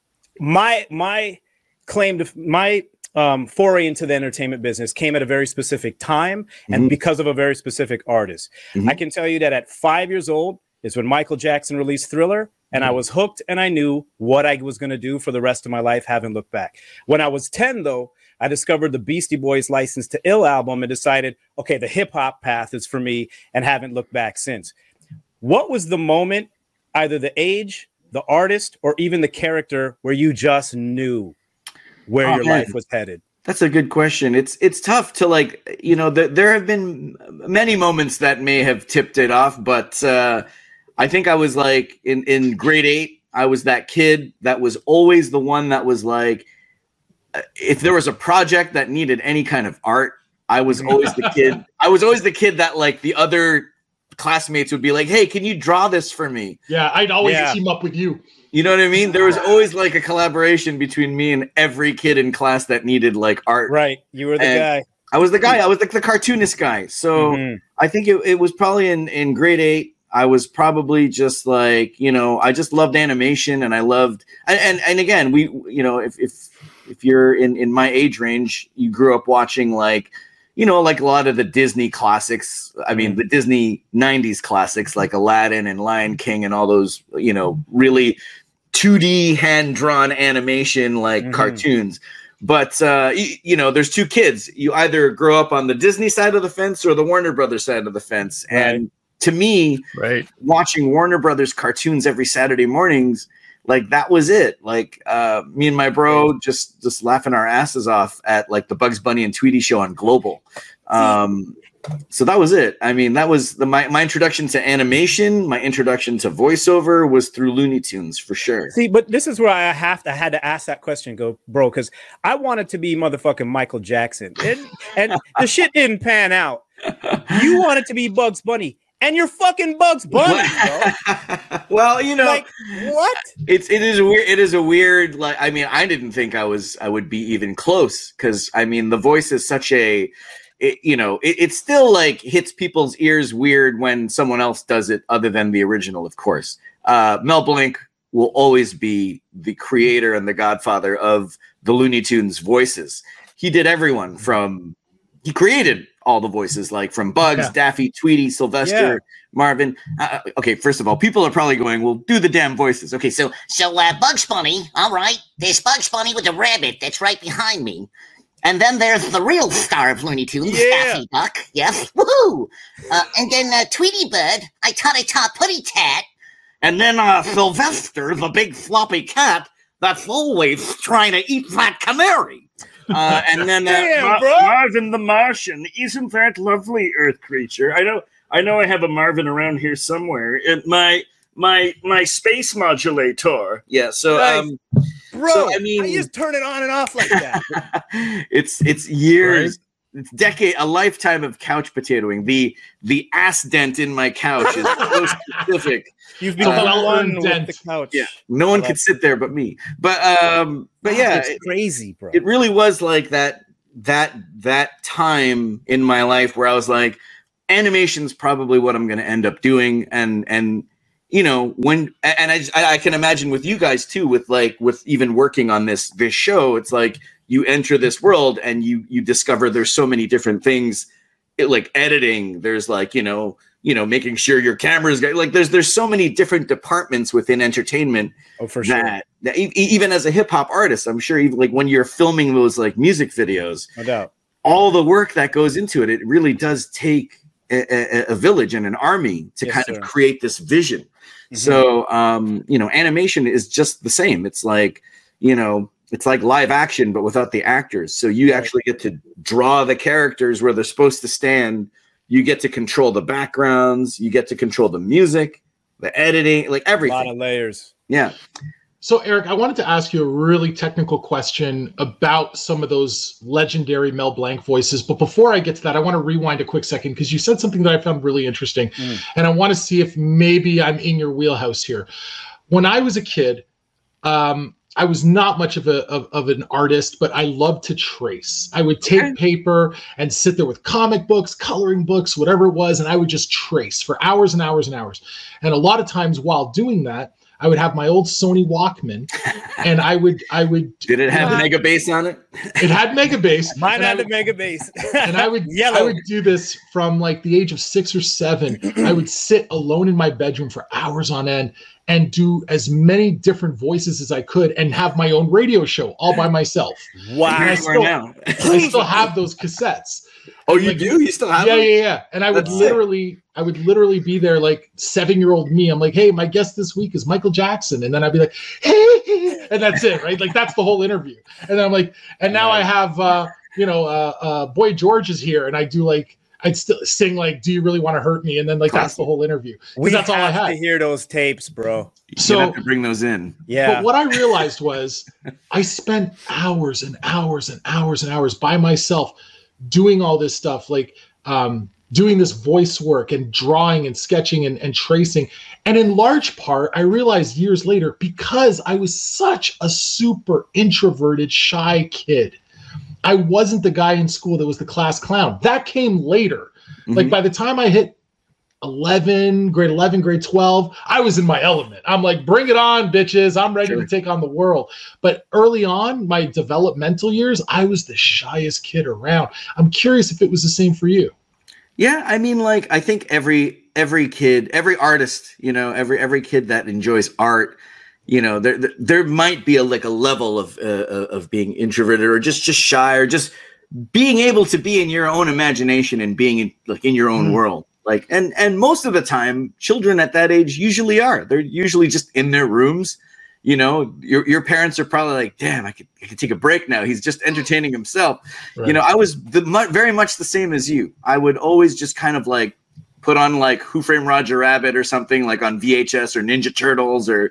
my claim to my foray into the entertainment business came at a very specific time and because of a very specific artist. I can tell you that at 5 years old is when Michael Jackson released Thriller, and I was hooked and I knew what I was going to do for the rest of my life, haven't looked back. When I was 10, though, I discovered the Beastie Boys' License to Ill album and decided, okay, the hip hop path is for me, and haven't looked back since. What was the moment, either the age, the artist, or even the character, where you just knew where your life was headed? That's a good question. It's tough to, like, you know, there have been many moments that may have tipped it off, but I think I was like in grade 8, I was that kid that was always the one that was like, if there was a project that needed any kind of art, I was always the kid. I was always the kid that, like, the other classmates would be like, hey, can you draw this for me? Yeah, I'd always team up with you. You know what I mean? There was always like a collaboration between me and every kid in class that needed like art. Right. You were the guy. I was the guy. I was like the cartoonist guy. So I think it was probably in grade 8. I was probably just like, you know, I just loved animation, and I loved and again, we, you know, if you're in my age range, you grew up watching, like, you know, like a lot of the Disney classics. I mean, the Disney 90s classics like Aladdin and Lion King and all those, you know, really 2D hand-drawn animation like cartoons. But, you know, there's two kids. You either grow up on the Disney side of the fence or the Warner Brothers side of the fence. Right. And to me, watching Warner Brothers cartoons every Saturday mornings, like, that was it. Like, me and my bro just laughing our asses off at, like, the Bugs Bunny and Tweety show on Global. So that was it. I mean, that was my introduction to animation. My introduction to voiceover was through Looney Tunes, for sure. See, but this is where I had to ask that question, bro, because I wanted to be motherfucking Michael Jackson, and the shit didn't pan out. You wanted to be Bugs Bunny, and you're fucking Bugs Bunny, bro. Well, you know, like, what? It is a weird, like, I mean, I didn't think I would be even close, because I mean, the voice is such a, you know, it still, like, hits people's ears weird when someone else does it other than the original, of course. Mel Blanc will always be the creator and the godfather of the Looney Tunes voices. He did everyone he created all the voices, like from Bugs, Daffy, Tweety, Sylvester, Marvin. Okay, first of all, people are probably going, well, do the damn voices. Okay, so Bugs Bunny, all right. There's Bugs Bunny with the rabbit that's right behind me. And then there's the real star of Looney Tunes, Daffy Duck. Yes, woohoo! And then Tweety Bird, I taught Putty Tat. And then Sylvester, the big floppy cat that's always trying to eat that canary. And then Marvin the Martian. Isn't that lovely, Earth creature? I know I have a Marvin around here somewhere. My space modulator. Yeah, so nice. Bro, so, I mean, you just turn it on and off like that. It's years, it's a lifetime of couch potatoing. The ass dent in my couch is so specific. You've become one with the couch. Yeah, no one could sit there but me. But yeah, it's crazy, bro. It really was like that time in my life where I was like, animation's probably what I'm going to end up doing, and you know, I can imagine with you guys too, with even working on this show, it's like you enter this world and you discover there's so many different things, like editing. There's like, you know, making sure your camera's got, like, there's so many different departments within entertainment. Oh, for sure. That even as a hip hop artist, I'm sure even like when you're filming those like music videos, no doubt, all the work that goes into it, it really does take a village and an army to kind of create this vision. So, you know, animation is just the same. It's like, you know, it's like live action, but without the actors. So you actually get to draw the characters where they're supposed to stand. You get to control the backgrounds. You get to control the music, the editing, like everything. A lot of layers. Yeah. So, Eric, I wanted to ask you a really technical question about some of those legendary Mel Blanc voices. But before I get to that, I want to rewind a quick second because you said something that I found really interesting. And I want to see if maybe I'm in your wheelhouse here. When I was a kid, I was not much of an artist, but I loved to trace. I would take paper and sit there with comic books, coloring books, whatever it was, and I would just trace for hours and hours and hours. And a lot of times while doing that, I would have my old Sony Walkman, and I would. Did it have Mega Bass on it? It had Mega Bass. Mine had the Mega Bass. And I would do this from like the age of 6 or 7. I would sit alone in my bedroom for hours on end and do as many different voices as I could, and have my own radio show all by myself. Wow! And I still have those cassettes. Oh, you do? You still have them? Yeah. Yeah. And I would literally be there like 7-year-old me. I'm like, hey, my guest this week is Michael Jackson. And then I'd be like, hey, and that's it, right? Like that's the whole interview. And then I'm like, and now I have, Boy George is here. And I do like, I'd still sing like, do you really want to hurt me? And then like, that's the whole interview. That's all I had. To hear those tapes, bro. So you have to bring those in. Yeah. But what I realized was I spent hours and hours and hours and hours by myself doing all this stuff, like doing this voice work and drawing and sketching and tracing. And in large part, I realized years later, because I was such a super introverted, shy kid, I wasn't the guy in school that was the class clown. That came later. Like by the time I hit grade 11, grade 12, I was in my element. I'm like, bring it on, bitches. I'm ready to take on the world. But early on, my developmental years, I was the shyest kid around. I'm curious if it was the same for you. Yeah, I mean, like, I think every kid, every artist, every kid that enjoys art, there might be a level of being introverted or just shy, or just being able to be in your own imagination and being in your own world. Like, and most of the time, children at that age usually are. They're usually just in their rooms. Your parents are probably like, damn, I could take a break now. He's just entertaining himself. Right. I was very much the same as you. I would always just kind of like put on like Who Framed Roger Rabbit or something, like on VHS, or Ninja Turtles, or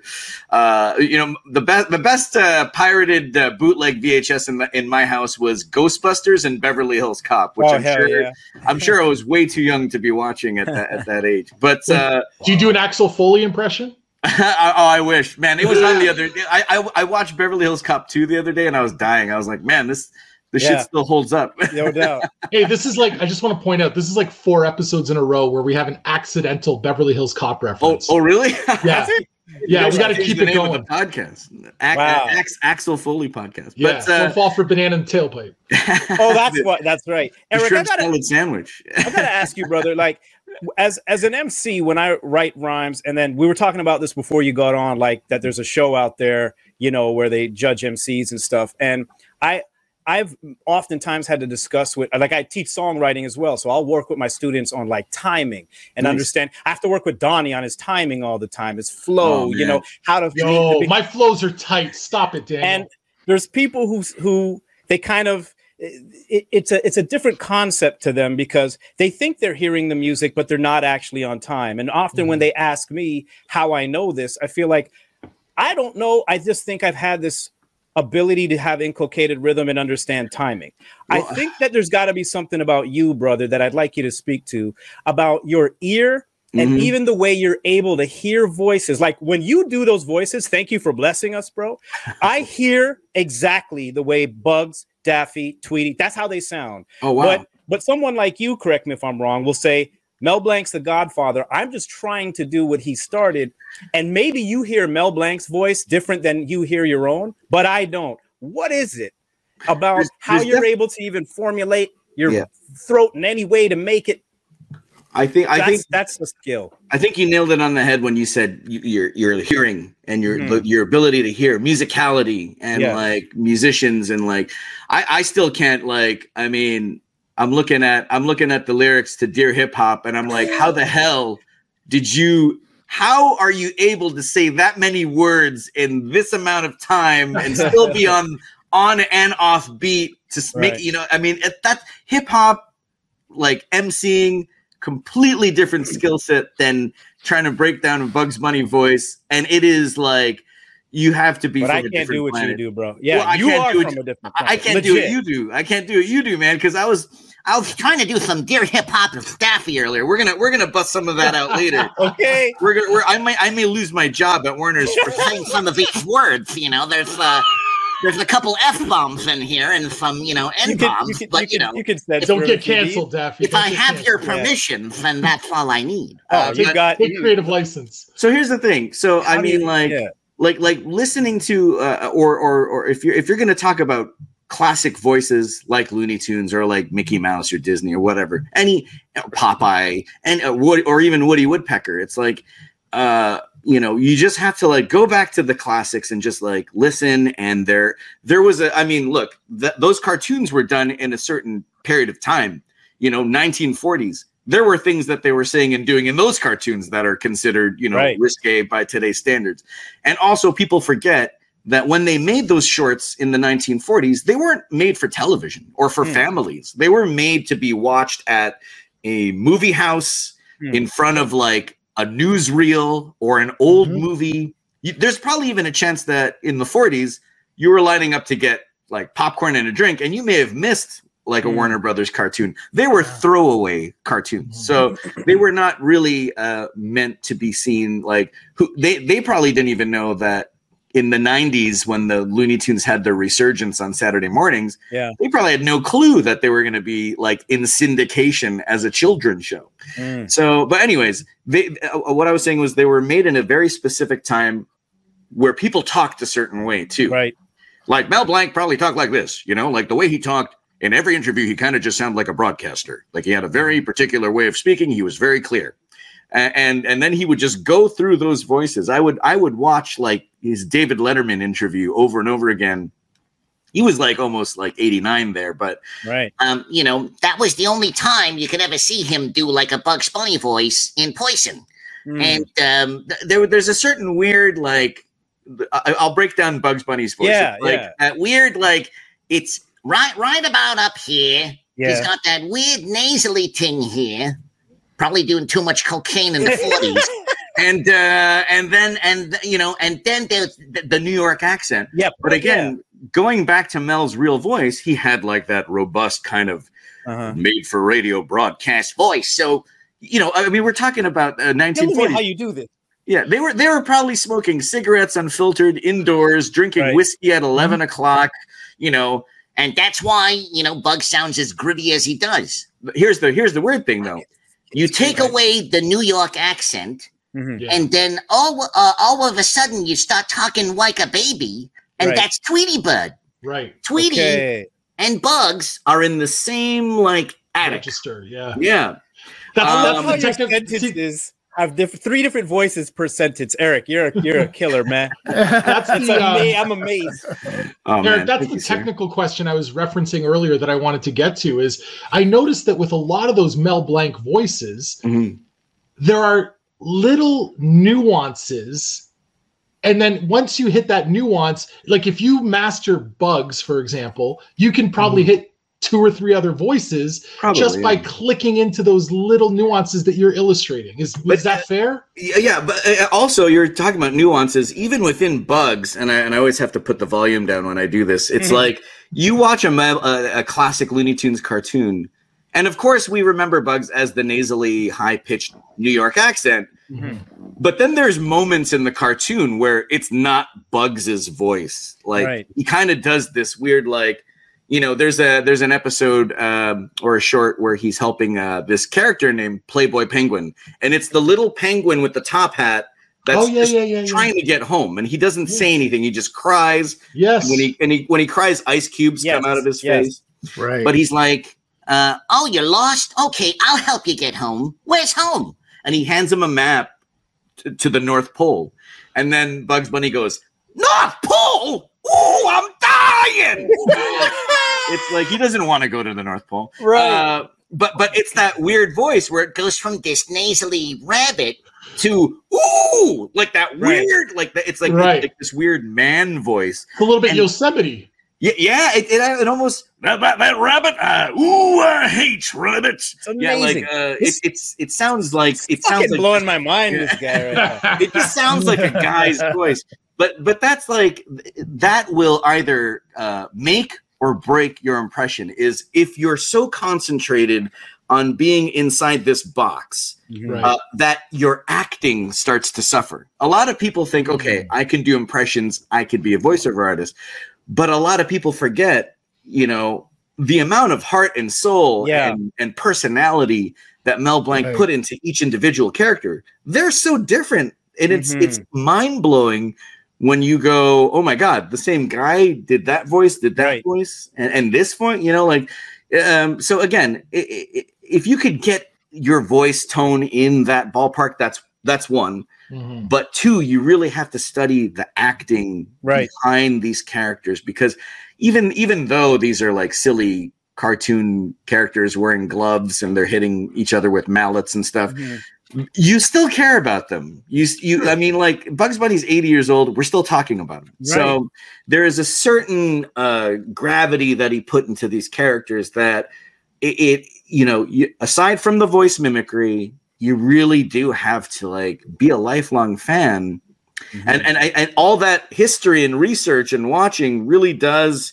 the best pirated bootleg VHS in my house was Ghostbusters and Beverly Hills Cop, which I'm sure I was way too young to be watching at that age. But do you do an Axel Foley impression? I wish, man. It was on the other day. I watched Beverly Hills Cop 2 the other day, and I was dying. I was like, man, this shit still holds up. No doubt. Hey, this is like, I just want to point out, this is like 4 episodes in a row where we have an accidental Beverly Hills Cop reference. Oh really? Yeah. Yeah, we got to keep it going. The podcast, Axel Foley podcast. Yeah, but, don't fall for banana in the tailpipe. That's right. Eric, salad sandwich. I gotta ask you, brother. Like, as an MC, when I write rhymes, and then we were talking about this before you got on, like that there's a show out there, where they judge MCs and stuff, and I've oftentimes had to discuss with, like, I teach songwriting as well. So I'll work with my students on like timing and understand. I have to work with Donnie on his timing all the time, his flow, how to. My flows are tight. Stop it, Daniel. And there's people who they kind of, it's a different concept to them because they think they're hearing the music, but they're not actually on time. And often when they ask me how I know this, I feel like, I don't know. I just think I've had this ability to have inculcated rhythm and understand timing. Well, I think that there's got to be something about you, brother, that I'd like you to speak to, about your ear and even the way you're able to hear voices. Like when you do those voices, thank you for blessing us, bro. I hear exactly the way Bugs, Daffy, Tweety, that's how they sound. Oh, wow. But someone like you, correct me if I'm wrong, will say, Mel Blanc's the Godfather. I'm just trying to do what he started. And maybe you hear Mel Blanc's voice different than you hear your own, but I don't. What is it about how you're able to even formulate your throat in any way to make it? I think that's the skill. I think you nailed it on the head when you said your hearing and your ability to hear, musicality, and like musicians, and like I still can't, like, I mean, I'm looking at the lyrics to Dear Hip Hop, and I'm like, how the hell did you how are you able to say that many words in this amount of time and still be on and off beat to make, you know, I mean, that's hip hop, like emceeing, completely different skill set than trying to break down a Bugs Bunny voice. And it is like, you have to be but from I a can't different do what planet. you do, bro. Yeah, well, you are from a different planet. I can't do what you do. I can't do what you do, man, because I was trying to do some Dear Hip Hop and Staffy earlier. We're gonna bust some of that out later. Okay. I may lose my job at Warner's for saying some of these words. You know, there's a couple F-bombs in here and some, you know, N-bombs. But you know, you can don't get canceled, Daffy. If I have your permission, then that's all I need. Take creative license. So here's the thing. So I mean, like listening to or if you're going to talk about classic voices like Looney Tunes or like Mickey Mouse or Disney or whatever, any Popeye and or even Woody Woodpecker, it's like you know, you just have to like go back to the classics and just like listen. And there was I mean, look, those cartoons were done in a certain period of time, you know, 1940s. There were things that they were saying and doing in those cartoons that are considered, you know, risque by today's standards. And also people forget that when they made those shorts in the 1940s, they weren't made for television or for families. They were made to be watched at a movie house in front of like a newsreel or an old movie. There's probably even a chance that in the 40s, you were lining up to get like popcorn and a drink, and you may have missed like a Warner Brothers cartoon. They were throwaway cartoons. So they were not really meant to be seen. Like they probably didn't even know that in the 90s when the Looney Tunes had their resurgence on Saturday mornings, they probably had no clue that they were going to be like in syndication as a children's show. So, but anyways, what I was saying was they were made in a very specific time where people talked a certain way too. Right. Like Mel Blanc probably talked like this, you know, like the way he talked in every interview, he kind of just sounded like a broadcaster. Like he had a very particular way of speaking. He was very clear. And then he would just go through those voices. I would watch like his David Letterman interview over and over again. He was like almost like 89 there, but you know, that was the only time you could ever see him do like a Bugs Bunny voice in person. And there's a certain weird like I'll break down Bugs Bunny's voice. That weird like it's right about up here. He's got that weird nasally thing here. Probably doing too much cocaine in the 40s. and then there's the New York accent. But again, going back to Mel's real voice, he had like that robust kind of made for radio broadcast voice. So, you know, I mean, we're talking about 1940s. Tell me how you do this. Yeah, they were probably smoking cigarettes unfiltered indoors, drinking whiskey at 11 o'clock, you know. And that's why, you know, Bugs sounds as gritty as he does. Here's the weird thing, though. You take away the New York accent, and then all of a sudden you start talking like a baby, and that's Tweety Bird. Right. Tweety and Bugs are in the same like attic. Register, yeah. That's how your sentences have three different voices per sentence. Eric, you're a killer, man. I'm amazed. Eric, that's the technical question I was referencing earlier that I wanted to get to. Is I noticed that with a lot of those Mel Blanc voices, there are little nuances, and then once you hit that nuance, like if you master Bugs, for example, you can probably hit 2 or 3 other voices just by clicking into those little nuances that you're illustrating. Is that fair? Yeah, but also you're talking about nuances even within Bugs, and I always have to put the volume down when I do this. It's like you watch a classic Looney Tunes cartoon, and of course we remember Bugs as the nasally, high-pitched New York accent. But then there's moments in the cartoon where it's not Bugs's voice. Like he kind of does this weird like. You know, there's an episode or a short where he's helping this character named Playboy Penguin, and it's the little penguin with the top hat that's trying to get home, and he doesn't say anything. He just cries. Yes. When he cries, ice cubes come out of his face. Right. But he's like, oh, you're lost? Okay, I'll help you get home. Where's home? And he hands him a map to the North Pole, and then Bugs Bunny goes, North Pole? Ooh, I'm dying. It's like he doesn't want to go to the North Pole. Right. But it's that weird voice where it goes from this nasally rabbit to ooh, like that weird, like that. It's like this weird man voice. It's a little bit Yosemite. Yeah, it almost that rabbit. I hate rabbits. It's amazing. Yeah, like it sounds like blowing my mind. This guy right now. It just sounds like a guy's voice. But that's like that will either make or break your impression. Is if you're so concentrated on being inside this box that your acting starts to suffer. A lot of people think, okay, I can do impressions, I could be a voiceover artist. But a lot of people forget, you know, the amount of heart and soul and personality that Mel Blanc put into each individual character. They're so different. And it's mind-blowing when you go, oh my God, the same guy did that voice, voice, and this point, you know, like, so again, if you could get your voice tone in that ballpark, that's one. But two, you really have to study the acting behind these characters, because even though these are like silly cartoon characters wearing gloves and they're hitting each other with mallets and stuff, you still care about them. I mean, like Bugs Bunny's 80 years old. We're still talking about him. So there is a certain gravity that he put into these characters that aside from the voice mimicry, you really do have to like be a lifelong fan. And all that history and research and watching really does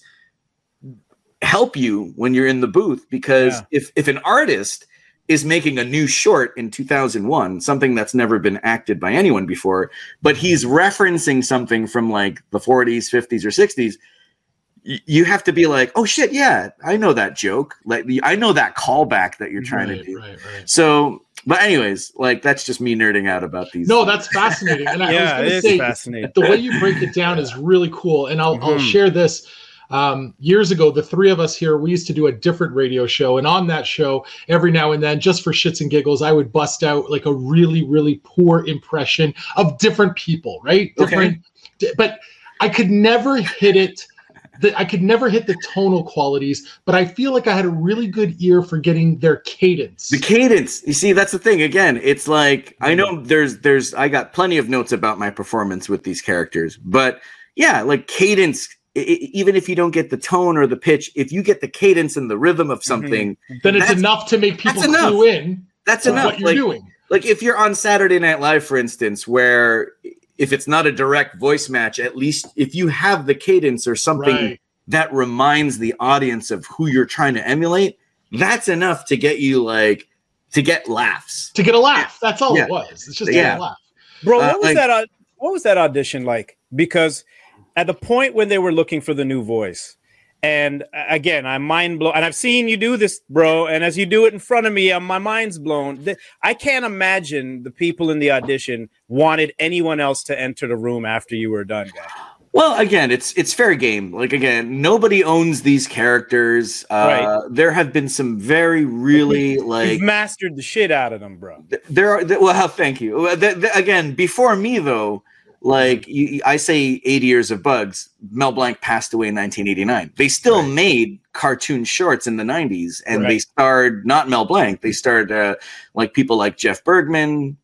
help you when you're in the booth, because if an artist is making a new short in 2001, something that's never been acted by anyone before, but he's referencing something from like the 40s, 50s, or 60s, you have to be like, oh shit, yeah, I know that joke. Like I know that callback that you're trying to do. So, but anyways, like that's just me nerding out about these. No, that's fascinating. And I was going to say, fascinating. The way you break it down is really cool. And I'll share this. Years ago, the three of us here, we used to do a different radio show. And on that show, every now and then, just for shits and giggles, I would bust out like a really, really poor impression of different people, right? But I could never hit it. I could never hit the tonal qualities, but I feel like I had a really good ear for getting their cadence. The cadence. You see, that's the thing. Again, it's like, I know I got plenty of notes about my performance with these characters, but yeah, like cadence, even if you don't get the tone or the pitch, if you get the cadence and the rhythm of something, then it's enough to make people clue in. That's enough. What you're doing. Like if you're on Saturday Night Live, for instance, where if it's not a direct voice match, at least if you have the cadence or something that reminds the audience of who you're trying to emulate, that's enough to get you to get laughs. To get a laugh. That's all it was. It's just to get a laugh. Bro, what was that audition like? Because at the point when they were looking for the new voice, and again, I'm mind blown, and I've seen you do this, bro, and as you do it in front of me, my mind's blown. I can't imagine the people in the audition wanted anyone else to enter the room after you were done, guy. Well, again, it's fair game. Like, again, nobody owns these characters. There have been some very, really, You've mastered the shit out of them, bro. Well, thank you. Again, before me, though, I say 80 years of Bugs, Mel Blanc passed away in 1989. They still made cartoon shorts in the 90s, and they starred not Mel Blanc. They starred people like Jeff Bergman,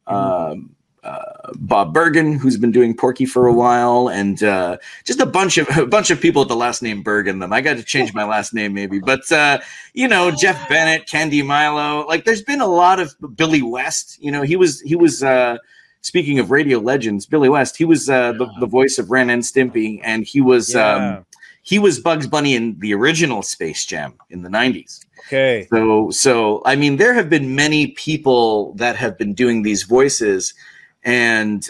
Bob Bergen, who's been doing Porky for a while, and just a bunch of people with the last name Berg in them. I got to change my last name maybe, but Jeff Bennett, Candy Milo. Like, there's been a lot of Billy West. He was. Speaking of radio legends, Billy West, he was the voice of Ren and Stimpy, and he was Bugs Bunny in the original Space Jam in the 90s. Okay. So I mean, there have been many people that have been doing these voices, and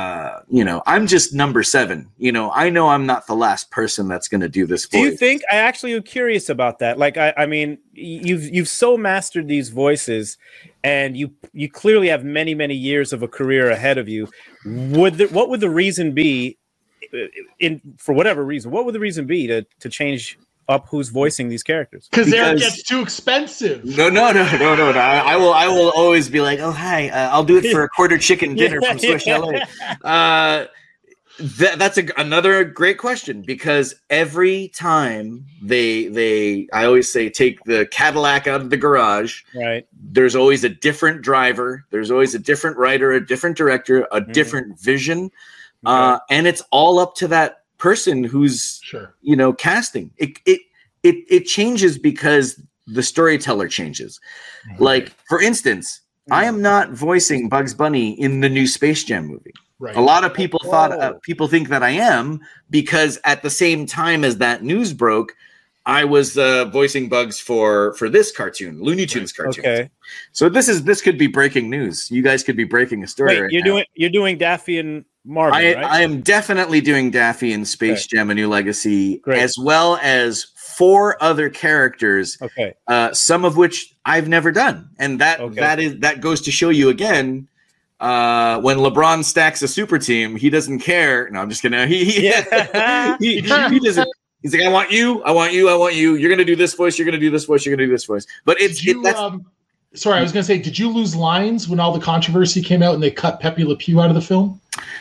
I'm just number 7. I know I'm not the last person that's going to do this voice. Do you think? I actually am curious about that. Like, I mean, you've so mastered these voices, and you clearly have many, many years of a career ahead of you. What would the reason be, for whatever reason? What would the reason be to change up who's voicing these characters? Because it gets too expensive. No. I will always be like, oh hi, I'll do it for a quarter chicken dinner from Swiss Chalet. That's another great question, because every time I always say, take the Cadillac out of the garage. Right. There's always a different driver. There's always a different writer, a different director, a different vision. Okay. And it's all up to that person who's, casting. It changes because the storyteller changes. Like, for instance, I am not voicing Bugs Bunny in the new Space Jam movie. Right. A lot of people people think that I am, because at the same time as that news broke, I was voicing Bugs for this cartoon, Looney Tunes cartoon. Okay. So this could be breaking news. You guys could be breaking a story. Wait, you're doing Daffy and Marvin, right? I am definitely doing Daffy and Space Jam: A New Legacy, as well as 4 other characters. Okay. Some of which I've never done, and that goes to show you again. When LeBron stacks a super team, he doesn't care. No, I'm just kidding. He doesn't. He's like, I want you. You're gonna do this voice. You're gonna do this voice. You're gonna do this voice. But sorry, I was gonna say, did you lose lines when all the controversy came out and they cut Pepe Le Pew out of the film?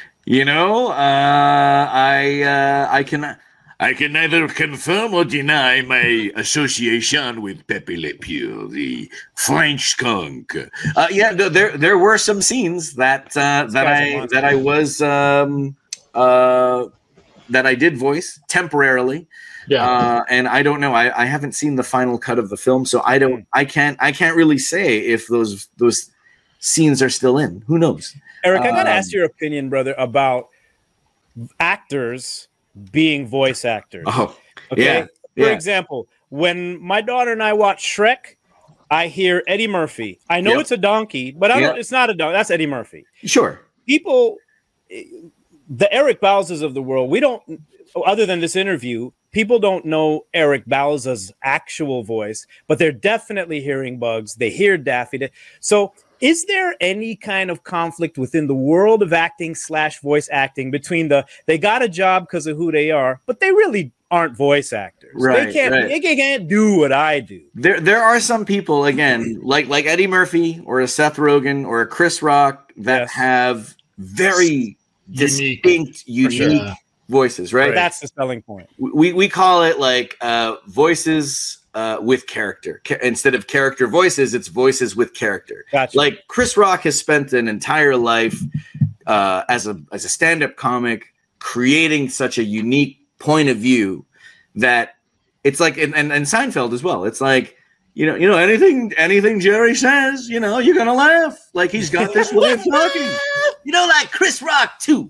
I can neither confirm or deny my association with Pepe Le Pew, the French skunk. There were some scenes that I did voice temporarily. Yeah. And I don't know. I haven't seen the final cut of the film, so I can't really say if those scenes are still in. Who knows? Eric, I gotta ask your opinion, brother, about actors being voice actors. Oh, okay. For example, when my daughter and I watch Shrek, I hear Eddie Murphy. I know it's a donkey, but it's not a donkey. That's Eddie Murphy. Sure. People, the Eric Bauza's of the world, we don't, other than this interview, people don't know Eric Bauza's actual voice, but they're definitely hearing Bugs. They hear Daffy. So is there any kind of conflict within the world of acting / voice acting between they got a job because of who they are, but they really aren't voice actors? Right, they can't do what I do. There are some people, again, like Eddie Murphy or a Seth Rogen or a Chris Rock that have very distinct, unique voices, right? That's the selling point. We call it like voices with character. Instead of character voices, it's voices with character. Gotcha. Like Chris Rock has spent an entire life as a stand-up comic creating such a unique point of view that it's like, and Seinfeld as well. It's like, anything Jerry says, you're gonna laugh. Like, he's got this way of talking. Like Chris Rock too.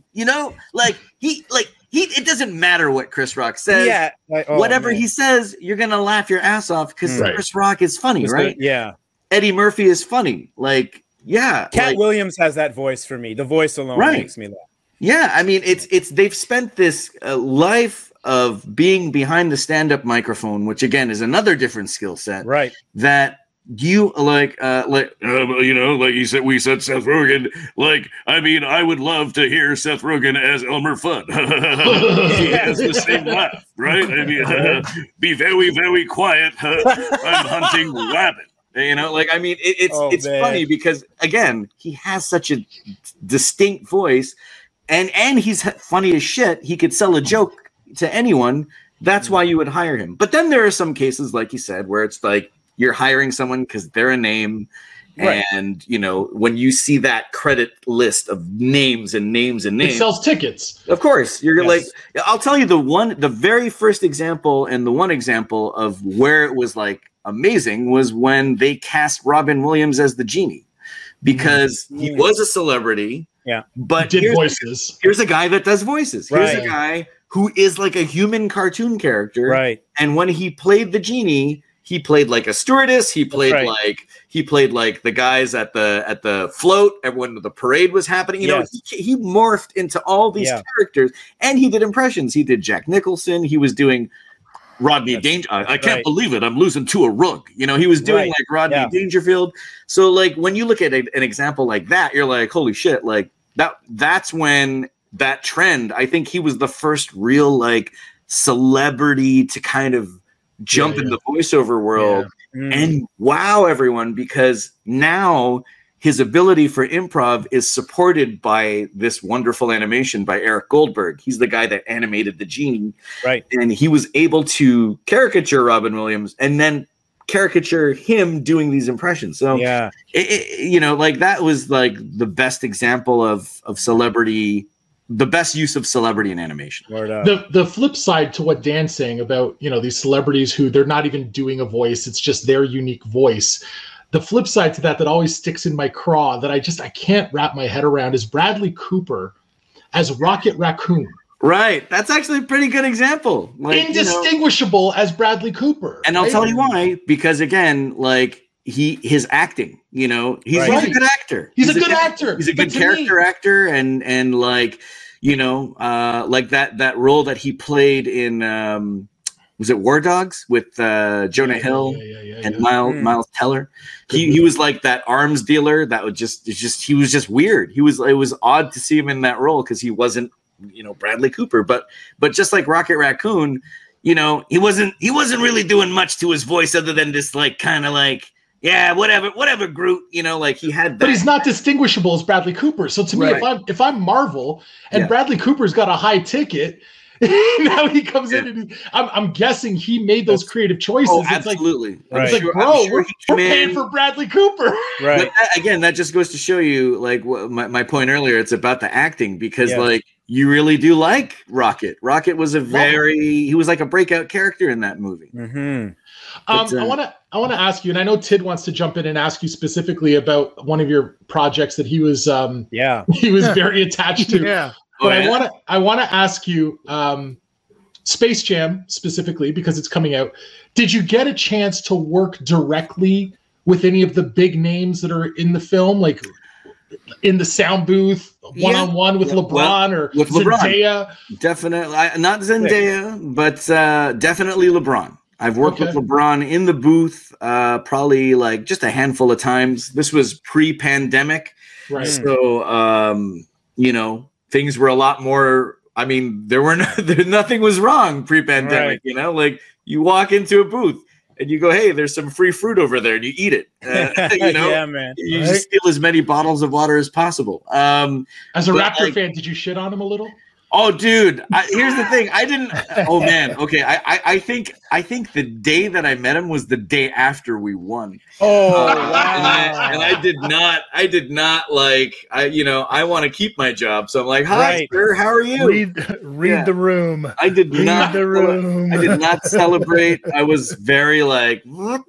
It doesn't matter what Chris Rock says. Yeah. Whatever he says, you're gonna laugh your ass off because Chris Rock is funny, right? Yeah. Eddie Murphy is funny. Cat Williams has that voice for me. The voice alone makes me laugh. Yeah, I mean, it's they've spent this life of being behind the stand-up microphone, which again is another different skill set. Right. That you like you said, we said Seth Rogen. I would love to hear Seth Rogen as Elmer Fudd. He has the same laugh, right? I mean, be very, very quiet. I'm hunting rabbit. It's funny because again, he has such a distinct voice, and he's funny as shit. He could sell a joke to anyone. That's why you would hire him. But then there are some cases, like you said, where it's like you're hiring someone because they're a name. Right. And, when you see that credit list of names and names and names, it sells tickets. Of course. I'll tell you the very first example and the one example of where it was amazing was when they cast Robin Williams as the genie, because he was a celebrity. Yeah. But he did voices. Here's a guy that does voices. Right. Here's a guy who is like a human cartoon character. Right. And when he played the genie, he played like a stewardess. He played like the guys at the float. Everyone, the parade was happening. He morphed into all these characters, and he did impressions. He did Jack Nicholson. He was doing Rodney Dangerfield. I can't believe it. I'm losing to a rug. He was doing like Rodney Dangerfield. So when you look at an example like that, you're like, holy shit! That's when that trend. I think he was the first real celebrity to kind of jump in the voiceover world and wow everyone, because now his ability for improv is supported by this wonderful animation by Eric Goldberg. He's the guy that animated the Gene. Right. And he was able to caricature Robin Williams and then caricature him doing these impressions. So, yeah, like that was like the best example of celebrity, the best use of celebrity in animation. The flip side to what Dan's saying about, these celebrities who they're not even doing a voice, it's just their unique voice. The flip side to that always sticks in my craw that I can't wrap my head around is Bradley Cooper as Rocket Raccoon. Right. That's actually a pretty good example. Like, indistinguishable as Bradley Cooper. And I'll tell you why, because again, like his acting, he's a good actor. He's a good actor. He's a good character actor. And like, like that role that he played in, was it War Dogs with Jonah Hill and Miles Teller? He was like that arms dealer that would he was just weird. It was odd to see him in that role because he wasn't, Bradley Cooper. But just like Rocket Raccoon, he wasn't really doing much to his voice other than this like kind of like, yeah, whatever, Groot, like he had that. But he's not distinguishable as Bradley Cooper. So to me, if I'm Marvel and Bradley Cooper's got a high ticket, now he comes in and I'm guessing he made those creative choices. Oh, absolutely. It's like, bro, we're paying for Bradley Cooper. Right. But again, that just goes to show you, like my point earlier. It's about the acting because, like, you really do like Rocket. Rocket was he was like a breakout character in that movie. Mm-hmm. I want to ask you, and I know Tid wants to jump in and ask you specifically about one of your projects that he was he was very attached to. Yeah. But I want to ask you, Space Jam specifically, because it's coming out. Did you get a chance to work directly with any of the big names that are in the film, like in the sound booth, one-on-one with LeBron or with Zendaya? Definitely, not Zendaya, but definitely LeBron. I've worked with LeBron in the booth, probably like just a handful of times. This was pre-pandemic, right? So things were a lot more. I mean, nothing was wrong pre-pandemic. Right. Like you walk into a booth and you go, "Hey, there's some free fruit over there," and you eat it. Yeah, man. You just steal as many bottles of water as possible. As a Raptor fan, did you shit on him a little? Oh, dude! Here's the thing. I didn't. Oh man. Okay. I think the day that I met him was the day after we won. Oh, wow. And I did not like. I want to keep my job, so I'm like, "Hi, sir. How are you?" Read the room. I did not. The room. I did not celebrate. I was very like,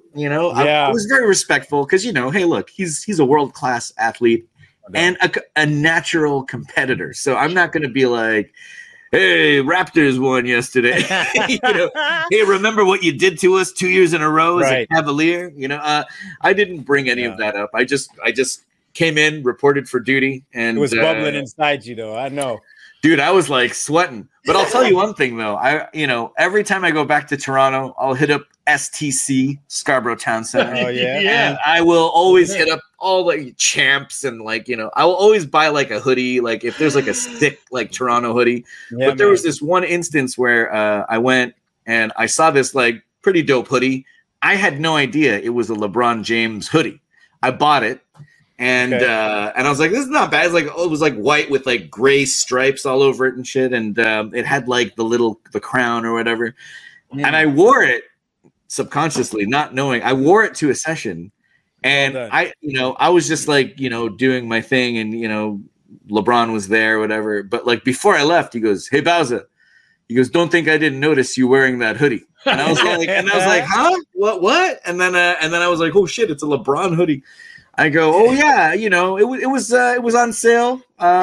I was very respectful because hey, look, he's a world-class athlete. And a natural competitor. So I'm not going to be like, hey, Raptors won yesterday. Hey, remember what you did to us 2 years in a row as a Cavalier? I didn't bring any of that up. I just came in, reported for duty. And it was bubbling inside you, though. I know. Dude, I was like sweating. But I'll tell you one thing, though. Every time I go back to Toronto, I'll hit up STC, Scarborough Town Center. Oh, yeah. And I will always hit up all the champs and I will always buy like a hoodie, like if there's like a sick like Toronto hoodie. But there was this one instance where I went and I saw this like pretty dope hoodie. I had no idea it was a LeBron James hoodie. I bought it. And I was like, this is not bad. It's like, it was like white with like gray stripes all over it and shit. And it had like the crown or whatever. And I wore it subconsciously, not knowing. I wore it to a session. And I was just like, doing my thing and, LeBron was there, whatever. But like before I left, he goes, "Hey, Bowser," he goes, "Don't think I didn't notice you wearing that hoodie." And I was like, huh? What? And then I was like, oh shit, it's a LeBron hoodie. I go, oh yeah, it was on sale.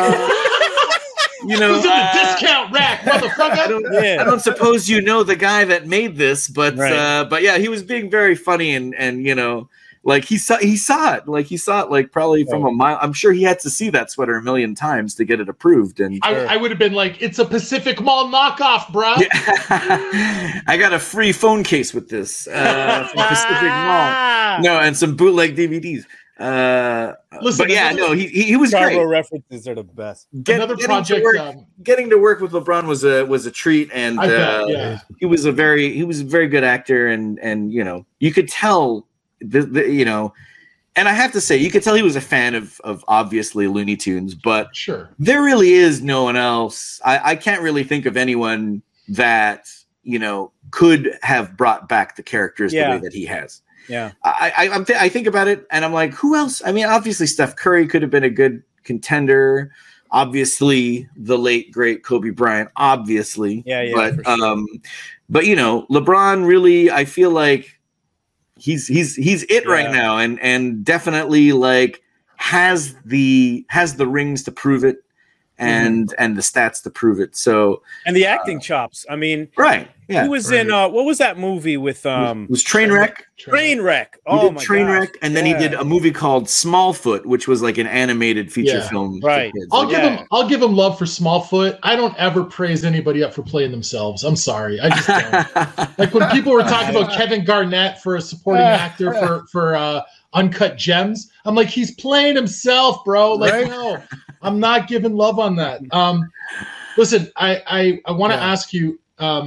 It was in the discount rack, motherfucker. I don't suppose the guy that made this, but yeah, he was being very funny and like he saw it, like probably from a mile. I'm sure he had to see that sweater a million times to get it approved. And I would have been like, it's a Pacific Mall knockoff, bro. Yeah. I got a free phone case with this from Pacific Mall. No, and some bootleg DVDs. Listen, but yeah, no, he was great. References are the best. Another project. Getting to work with LeBron was a treat, and he was a very good actor, and you could tell And I have to say, you could tell he was a fan of obviously Looney Tunes, but sure, there really is no one else. I can't really think of anyone that, you know, could have brought back the characters the way that he has. Yeah. I think about it and I'm like, who else? I mean, obviously Steph Curry could have been a good contender. Obviously the late great Kobe Bryant, obviously. Yeah, but sure. But you know, LeBron really, I feel like he's it right now, and definitely like has the rings to prove it, and the stats to prove it. So and the acting chops. I mean, right? Yeah. He was in what was that movie with it was Trainwreck? Trainwreck. Oh my god. Trainwreck, and then he did a movie called Smallfoot, which was like an animated feature film. Right. I'll give him love for Smallfoot. I don't ever praise anybody up for playing themselves. I'm sorry. I just don't. Like when people were talking about Kevin Garnett for a supporting actor for Uncut Gems, I'm like, he's playing himself, bro. Like, no, I'm not giving love on that. Listen, I want to ask you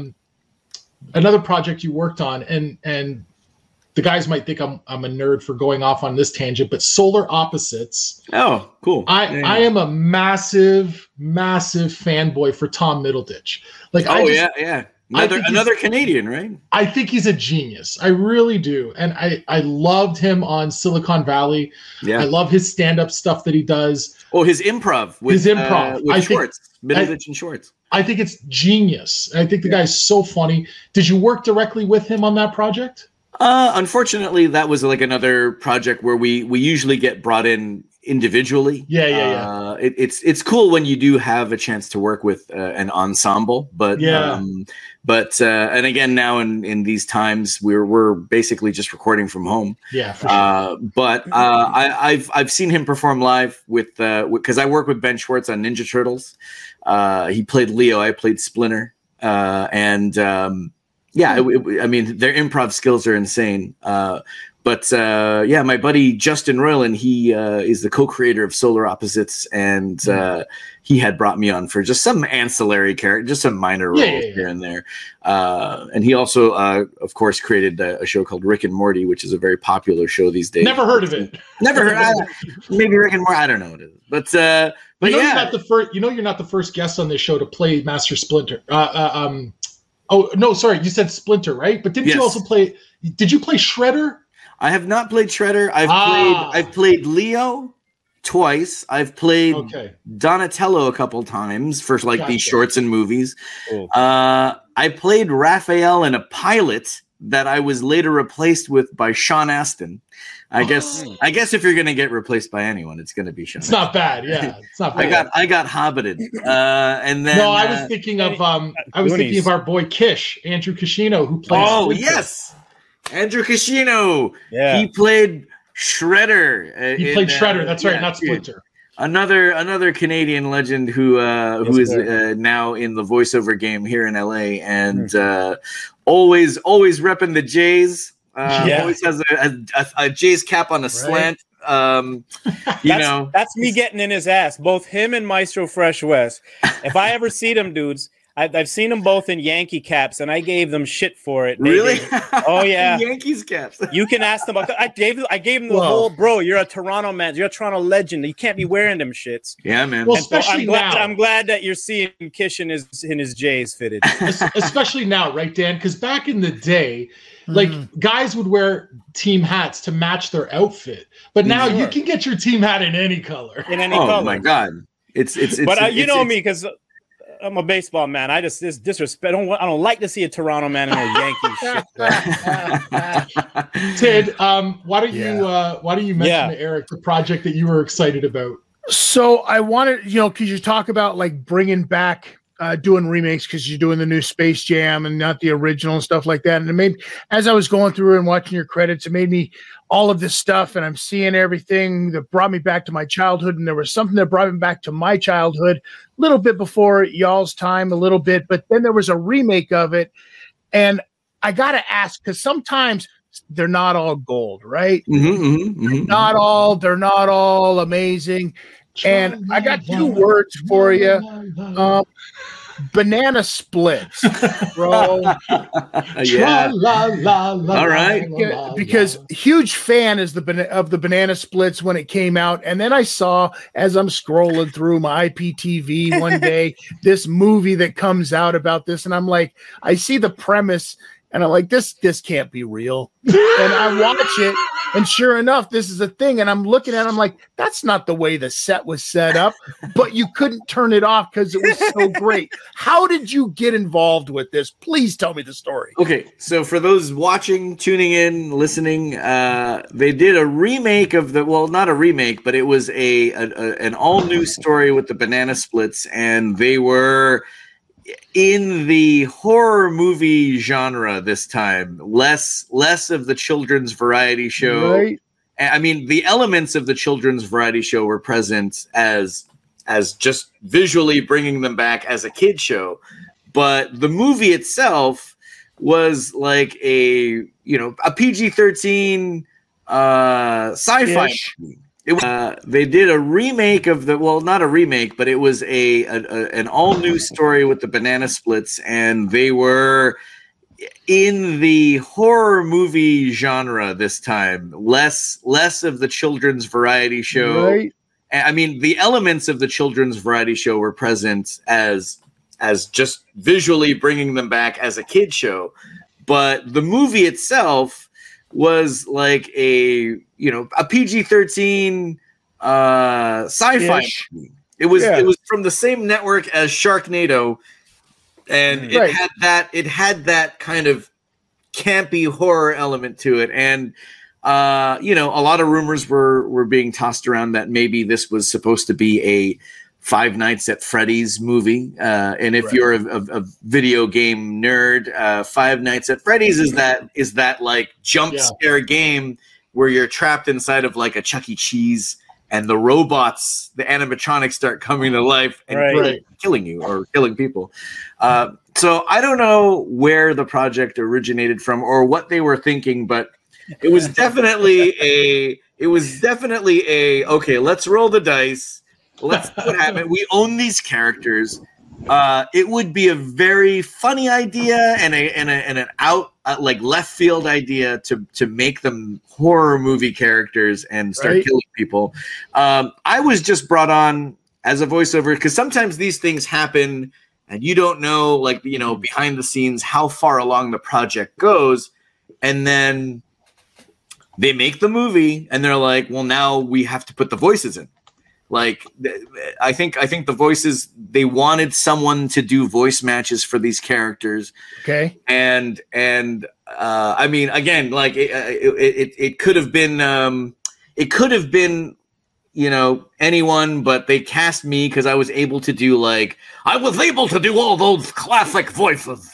another project you worked on, and the guys might think I'm a nerd for going off on this tangent, but Solar Opposites. Oh, cool. I am a massive fanboy for Tom Middleditch. Like, Another Canadian, right? I think he's a genius. I really do. And I loved him on Silicon Valley. Yeah. I love his stand-up stuff that he does. Oh, his improv with Schwartz. Middleditch and Schwartz. I think it's genius. I think the guy's so funny. Did you work directly with him on that project? Unfortunately, that was like another project where we usually get brought in individually. Yeah. It's cool when you do have a chance to work with an ensemble, but and again, now in these times we're basically just recording from home. Yeah, for sure. But I've seen him perform live with because I work with Ben Schwartz on Ninja Turtles. He played Leo, I played Splinter, I mean, their improv skills are insane. But my buddy Justin Roiland, he is the co-creator of Solar Opposites, and he had brought me on for just some ancillary character, just some minor roles here and there. And he also, of course, created a show called Rick and Morty, which is a very popular show these days. Never heard of it. Never heard. Maybe Rick and Morty. I don't know what it is, but you're not the first. You know, you're not the first guest on this show to play Master Splinter. Oh no, sorry, you said Splinter, right? But didn't you also play? Did you play Shredder? I have not played Shredder. I've played Leo twice. I've played Donatello a couple times for these shorts and movies. Cool. I played Raphael in a pilot that I was later replaced with by Sean Astin. I guess if you're gonna get replaced by anyone, it's gonna be Sean. It's not bad, yeah. It's not bad. I got hobbited, and then I was thinking of our boy Kish, Andrew Kishino, who plays. Oh Splinter. Yes, Andrew Kishino. Yeah, he played Shredder. Shredder. That's right, not Splinter. Another Canadian legend who is now in the voiceover game here in LA, and always repping the Jays. Always has a Jays cap on a slant. That's me getting in his ass. Both him and Maestro Fresh West. If I ever see them dudes, I've seen them both in Yankee caps, and I gave them shit for it. Really? Oh yeah, Yankees caps. You can ask them about. I gave them the whole bro. You're a Toronto man. You're a Toronto legend. You can't be wearing them shits. Yeah, man. Well, especially I'm glad that you're seeing Kish in his Jays fitted. Especially now, right, Dan? Because back in the day, like guys would wear team hats to match their outfit, but now you can get your team hat in any color. In any color. Oh my god, it's. But you know me because I'm a baseball man. I just disrespect. I don't like to see a Toronto man in a Yankee shit. Tid, why don't you mention to Eric the project that you were excited about? So I wanted, because you talk about like bringing back. Doing remakes because you're doing the new Space Jam and not the original and stuff like that. And it made, as I was going through and watching your credits, it made me all of this stuff, and I'm seeing everything that brought me back to my childhood. And there was something that brought me back to my childhood a little bit before y'all's time, a little bit, but then there was a remake of it. And I got to ask, because sometimes they're not all gold, right? They're not all amazing. And I got two words for you. Banana Splits, bro. Yeah. All right. Because huge fan of the Banana Splits when it came out, and then I saw, as I'm scrolling through my IPTV one day, this movie that comes out about this, and I'm like, I see the premise, and I'm like, this can't be real. And I watch it, and sure enough, this is a thing. And I'm looking at it, I'm like, that's not the way the set was set up, but you couldn't turn it off because it was so great. How did you get involved with this? Please tell me the story. Okay, so for those watching, tuning in, listening, they did a remake of not a remake, but it was an all-new story with the Banana Splits, and they were in the horror movie genre this time, less of the children's variety show. Right. I mean, the elements of the children's variety show were present as just visually bringing them back as a kid show, but the movie itself was like a PG-13 sci-fi movie. They did a remake of not a remake, but it was an all-new story with the Banana Splits, and they were in the horror movie genre this time, less of the children's variety show. Right. I mean, the elements of the children's variety show were present as just visually bringing them back as a kid show, but the movie itself was like a PG-13 sci-fi movie. It was from the same network as Sharknado, and it had that kind of campy horror element to it. And a lot of rumors were being tossed around that maybe this was supposed to be a Five Nights at Freddy's movie. And if you're a video game nerd, Five Nights at Freddy's is that like jump scare game where you're trapped inside of like a Chuck E. Cheese, and the robots, the animatronics start coming to life and killing you or killing people. So I don't know where the project originated from or what they were thinking, but it was definitely okay, let's roll the dice. Let's see what happened. We own these characters. It would be a very funny idea and an out like left field idea to make them horror movie characters and start killing people. I was just brought on as a voiceover because sometimes these things happen and you don't know, behind the scenes how far along the project goes, and then they make the movie and they're like, well, now we have to put the voices in. Like, I think the voices, they wanted someone to do voice matches for these characters. Okay. And I mean, again, like it could have been anyone, but they cast me because I was able to do all those classic voices,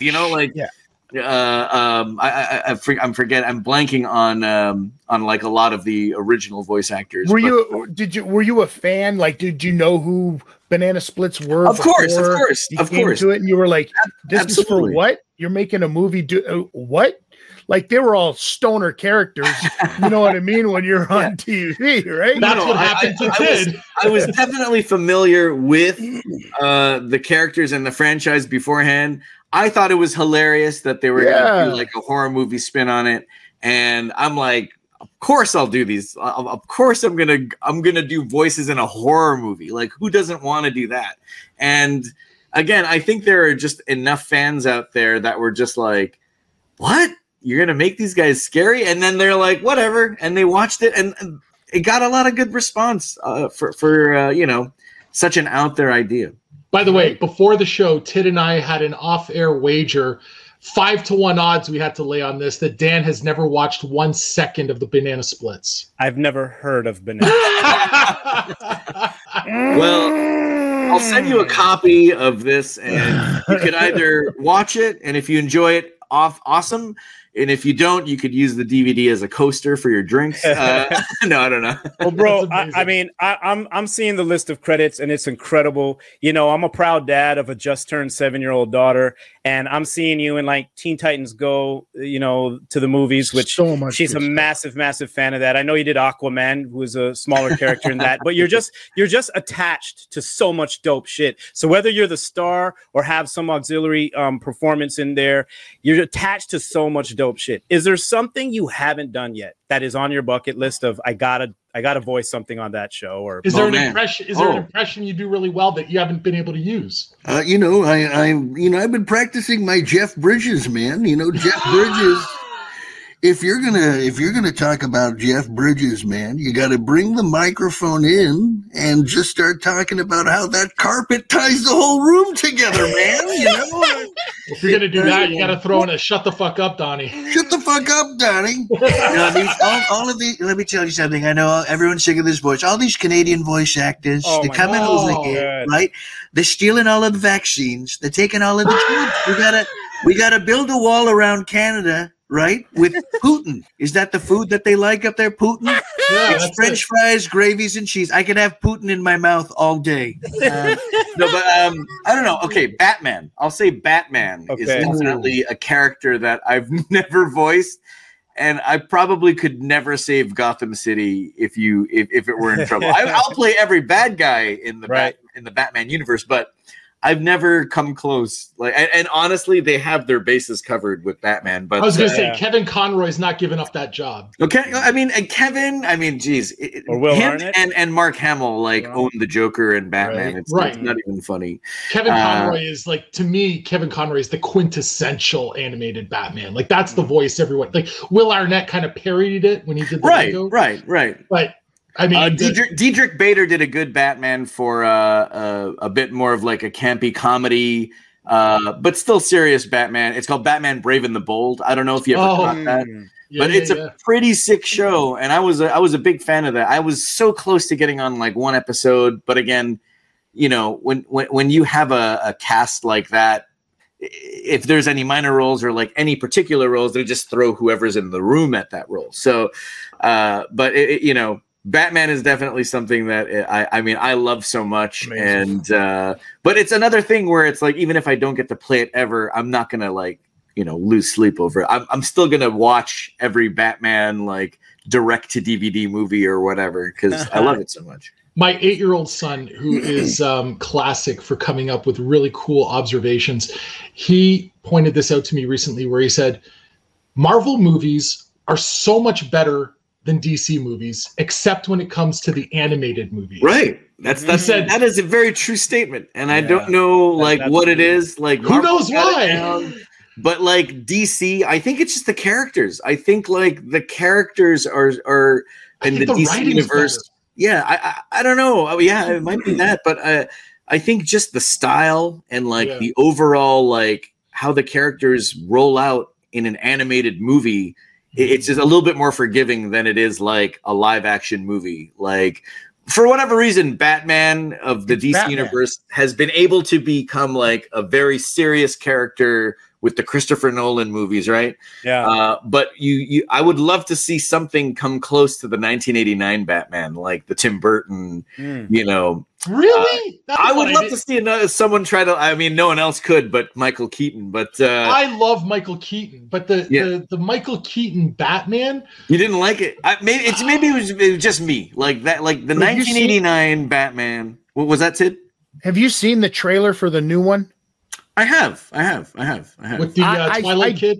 I'm blanking on like a lot of the original voice actors. Were you a fan? Like, did you know who Banana Splits were? Of course. To it and you were like, this Absolutely. is for what? You're making a movie? What? Like, they were all stoner characters. You know what I mean? When you're on TV, right? That's what happened to Tid. I was definitely familiar with the characters and the franchise beforehand. I thought it was hilarious that they were going to do like a horror movie spin on it, and I'm like, of course I'll do these. Of course I'm gonna do voices in a horror movie. Like, who doesn't want to do that? And again, I think there are just enough fans out there that were just like, what? You're going to make these guys scary? And then they're like, whatever. And they watched it, and it got a lot of good response for such an out there idea. By the way, before the show, Tid and I had an off-air wager, 5-1 odds we had to lay on this, that Dan has never watched 1 second of the Banana Splits. I've never heard of Banana. Well, I'll send you a copy of this, and you can either watch it, and if you enjoy it, awesome. And if you don't, you could use the DVD as a coaster for your drinks. No, I don't know. Well, bro, I mean, I'm seeing the list of credits, and it's incredible. You know, I'm a proud dad of a just turned 7-year-old daughter, and I'm seeing you in like Teen Titans Go, you know, to the movies, which she's a massive, massive fan of that. I know you did Aquaman, who was a smaller character in that, but you're just attached to so much dope shit. So whether you're the star or have some auxiliary performance in there, you're attached to so much dope shit. Is there something you haven't done yet that is on your bucket list of I gotta voice something on that show? Or is there an impression? Is there an impression you do really well that you haven't been able to use? You know, I've been practicing my Jeff Bridges, man. You know, Jeff Bridges. If you're gonna talk about Jeff Bridges, man, you got to bring the microphone in and just start talking about how that carpet ties the whole room together, man. You know, if you're gonna do that, you got to throw in a "shut the fuck up, Donnie." Shut the fuck up, Donnie. All of these. Let me tell you something. I know everyone's sick of this voice. All these Canadian voice actors, they come in over here, right? They're stealing all of the vaccines. They're taking all of the jobs. We gotta build a wall around Canada. Right? With Putin. Is that the food that they like up there, Putin? Yeah, it's French fries, gravies, and cheese. I could have Putin in my mouth all day. No, but I don't know. Okay, Batman. I'll say Batman is definitely a character that I've never voiced, and I probably could never save Gotham City if it were in trouble. I'll play every bad guy in the in the Batman universe, but I've never come close. And honestly, they have their bases covered with Batman. But I was going to say Kevin Conroy's not giving up that job. Okay, geez, or Will him Arnett? and Mark Hamill own the Joker and Batman. It's not even funny. Kevin Conroy is to me, Kevin Conroy is the quintessential animated Batman. Like that's the voice everyone. Like Will Arnett kind of parodied it when he did the Lego. Right. But I mean, Diedrich Bader did a good Batman for a bit more of like a campy comedy, but still serious Batman. It's called Batman Brave and the Bold. I don't know if you ever caught that, but it's a pretty sick show, and I was a big fan of that. I was so close to getting on like one episode, but again, you know, when you have a cast like that, if there's any minor roles or like any particular roles, they just throw whoever's in the room at that role. So, but you know. Batman is definitely something that I love so much. Amazing. And but it's another thing where it's like even if I don't get to play it ever, I'm not gonna lose sleep over it. I'm still gonna watch every Batman like direct to DVD movie or whatever because I love it so much. My 8-year-old son, who is classic for coming up with really cool observations, he pointed this out to me recently where he said, Marvel movies are so much better than DC movies, except when it comes to the animated movies. Right. That is a very true statement. And I don't know what it is. Like who knows why? But like DC, I think it's just the characters. I think like the characters are in the DC universe. Better. Yeah, I don't know. Oh, yeah, it might be that, but I think just the style and like the overall like how the characters roll out in an animated movie. It's just a little bit more forgiving than it is like a live action movie. Like for whatever reason, Batman of the DC universe has been able to become like a very serious character with the Christopher Nolan movies, right? Yeah. But I would love to see something come close to the 1989 Batman, like the Tim Burton, you know. Really? I would love to see someone try to. I mean, no one else could, but Michael Keaton. But I love Michael Keaton, but the Michael Keaton Batman. You didn't like it? Maybe it was just me. Like that, like the 1989 Batman. What was that, Sid? Have you seen the trailer for the new one? I have. With the Twilight kid?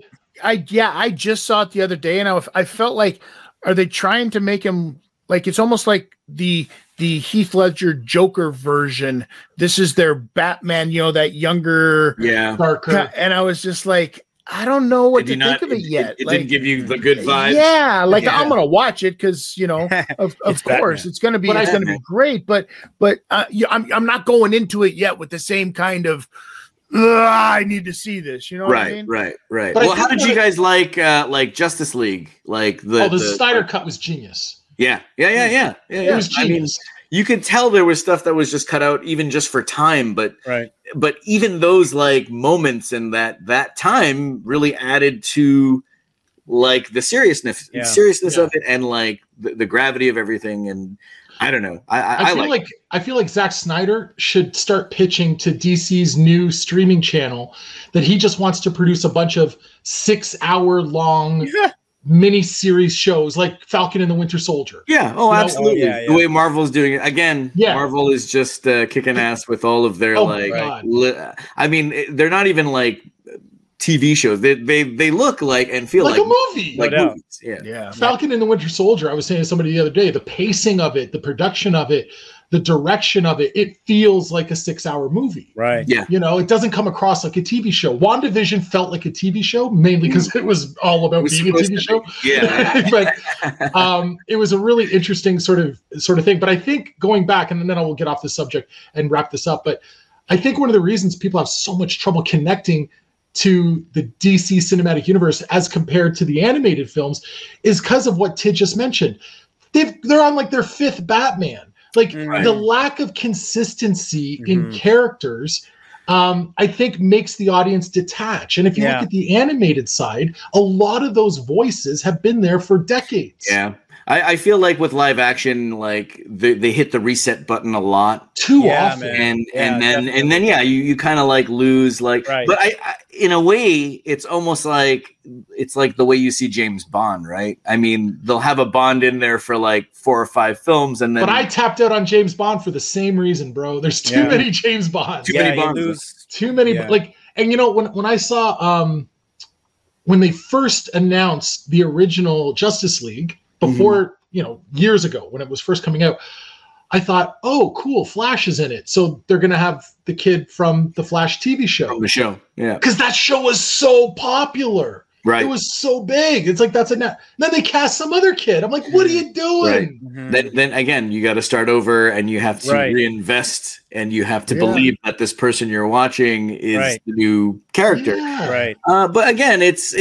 I just saw it the other day, and I felt like, are they trying to make him like it's almost like the Heath Ledger Joker version? This is their Batman, you know, that younger, darker. And I was just like, I don't know what to think of it yet. It didn't give you the good vibes. Yeah, I'm gonna watch it because you know, of course, it's gonna be great. But I'm not going into it yet with the same kind of. I need to see this. You know what I mean? Right. Well, how did you guys like Justice League? Like the Snyder cut was genius. Yeah. It was genius. You could tell there was stuff that was just cut out, even just for time. But even those like moments in that time really added to like the seriousness of it, and like the gravity of everything. And I don't know. I feel like Zack Snyder should start pitching to DC's new streaming channel that he just wants to produce a bunch of 6-hour long mini series shows like Falcon and the Winter Soldier. Yeah. Oh, absolutely. The way Marvel's doing it again. Yeah. Marvel is just kicking ass with all of their I mean, they're not even like TV shows. They look like and feel like a movie. Like movies. Yeah. Falcon and the Winter Soldier, I was saying to somebody the other day, the pacing of it, the production of it, the direction of it, it feels like a 6-hour movie. Right. Yeah. You know, it doesn't come across like a TV show. WandaVision felt like a TV show, mainly because it was all about being a TV show. Yeah. But it was a really interesting sort of thing. But I think going back, and then I will get off this subject and wrap this up, but I think one of the reasons people have so much trouble connecting to the DC cinematic universe as compared to the animated films is because of what Tid just mentioned. They're on like their 5th Batman. Like the lack of consistency in characters, I think makes the audience detach. And if you look at the animated side, a lot of those voices have been there for decades. Yeah. I feel like with live action, like they hit the reset button a lot too often, and then you kind of like lose like. Right. But I in a way, it's almost like the way you see James Bond, right? I mean, they'll have a Bond in there for like 4 or 5 films, and then. But I tapped out on James Bond for the same reason, bro. There's too many James Bonds. Too many Bonds. Too many like, and you know when I saw when they first announced the original Justice League. Before, years ago when it was first coming out, I thought, oh, cool, Flash is in it. So they're going to have the kid from the Flash TV show. From the show, yeah. Because that show was so popular. Right. It was so big. It's like, then they cast some other kid. I'm like, what are you doing? Right. Mm-hmm. Then again, you got to start over and you have to reinvest and you have to believe that this person you're watching is the new character. Yeah. Right. But again, it's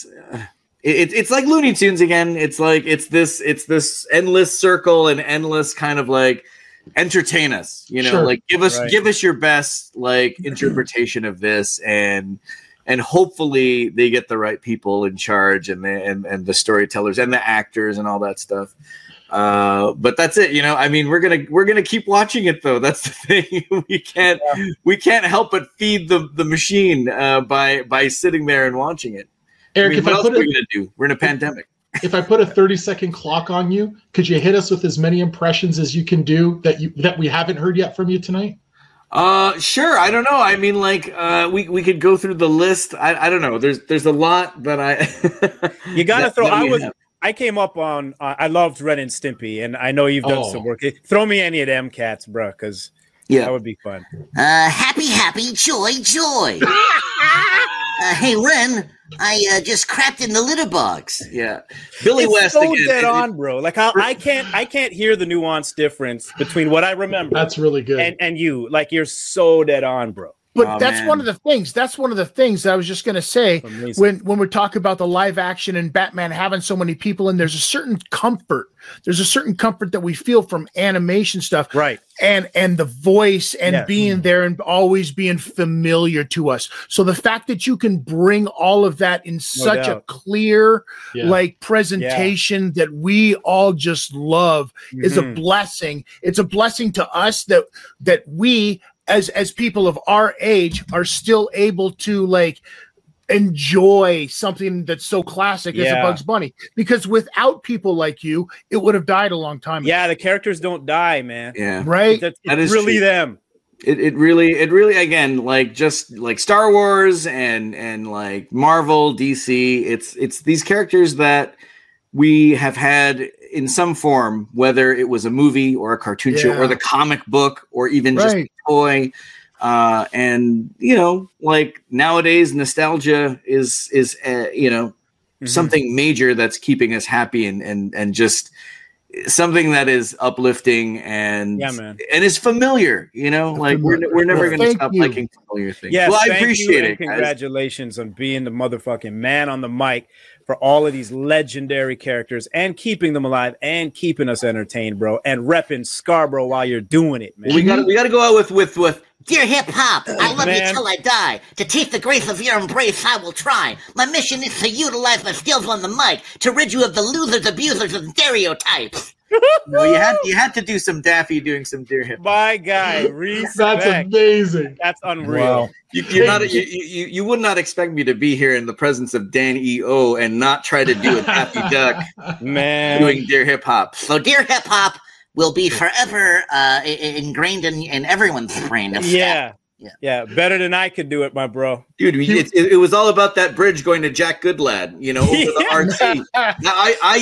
like Looney Tunes again. It's like it's this endless circle and endless kind of like entertain us, like give us your best like interpretation of this, and hopefully they get the right people in charge and the storytellers and the actors and all that stuff. But that's it, I mean, we're gonna keep watching it though. That's the thing. We can't help but feed the machine by sitting there and watching it. Eric, what else are we going to do? We're in a pandemic. If I put a 30-second clock on you, could you hit us with as many impressions as you can do that we haven't heard yet from you tonight? Sure. I don't know. I mean, like, we could go through the list. I don't know. There's a lot that you got to throw. I came up on. I loved Ren and Stimpy, and I know you've done some work. Throw me any of them cats, bro, because that would be fun. Happy, joy. Hey, Ren, I just crapped in the litter box. Yeah, Billy West so again. Dead on, bro. Like I can't hear the nuanced difference between what I remember. That's really good. And you, like, you're so dead on, bro. But that's one of the things. That's one of the things I was just going to say when we talk about the live action and Batman having so many people, and there's a certain comfort. There's a certain comfort that we feel from animation stuff, right? And the voice and being there and always being familiar to us. So the fact that you can bring all of that in such a clear, like presentation that we all just love is a blessing. It's a blessing to us that we, as people of our age, are still able to like enjoy something that's so classic as a Bugs Bunny, because without people like you, it would have died a long time ago. Yeah, the characters don't die, man. Yeah, right. That is really true. Them. It really again, like just like Star Wars and like Marvel, DC. It's these characters that we have had in some form, whether it was a movie or a cartoon show or the comic book or even just a toy. And like nowadays, nostalgia is something major that's keeping us happy and just something that is uplifting and is familiar. Like we're never going to stop liking familiar things. Yes, I appreciate it. Congratulations on being the motherfucking man on the mic for all of these legendary characters and keeping them alive and keeping us entertained, bro, and repping Scarborough while you're doing it, man. We got to go out with Dear hip hop, I love you till I die. To take the grace of your embrace, I will try. My mission is to utilize my skills on the mic to rid you of the losers, abusers, and stereotypes. No, you had to do some Daffy doing some Dear Hip. My guy, respect. That's amazing. That's unreal. Wow. You would not expect me to be here in the presence of Dan E.O. and not try to do a Daffy Duck, man, doing Dear Hip Hop. So Dear Hip Hop will be forever ingrained in everyone's brain. Yeah, better than I could do it, my bro. Dude, it was all about that bridge going to Jack Goodlad, you know, over the RT. Now,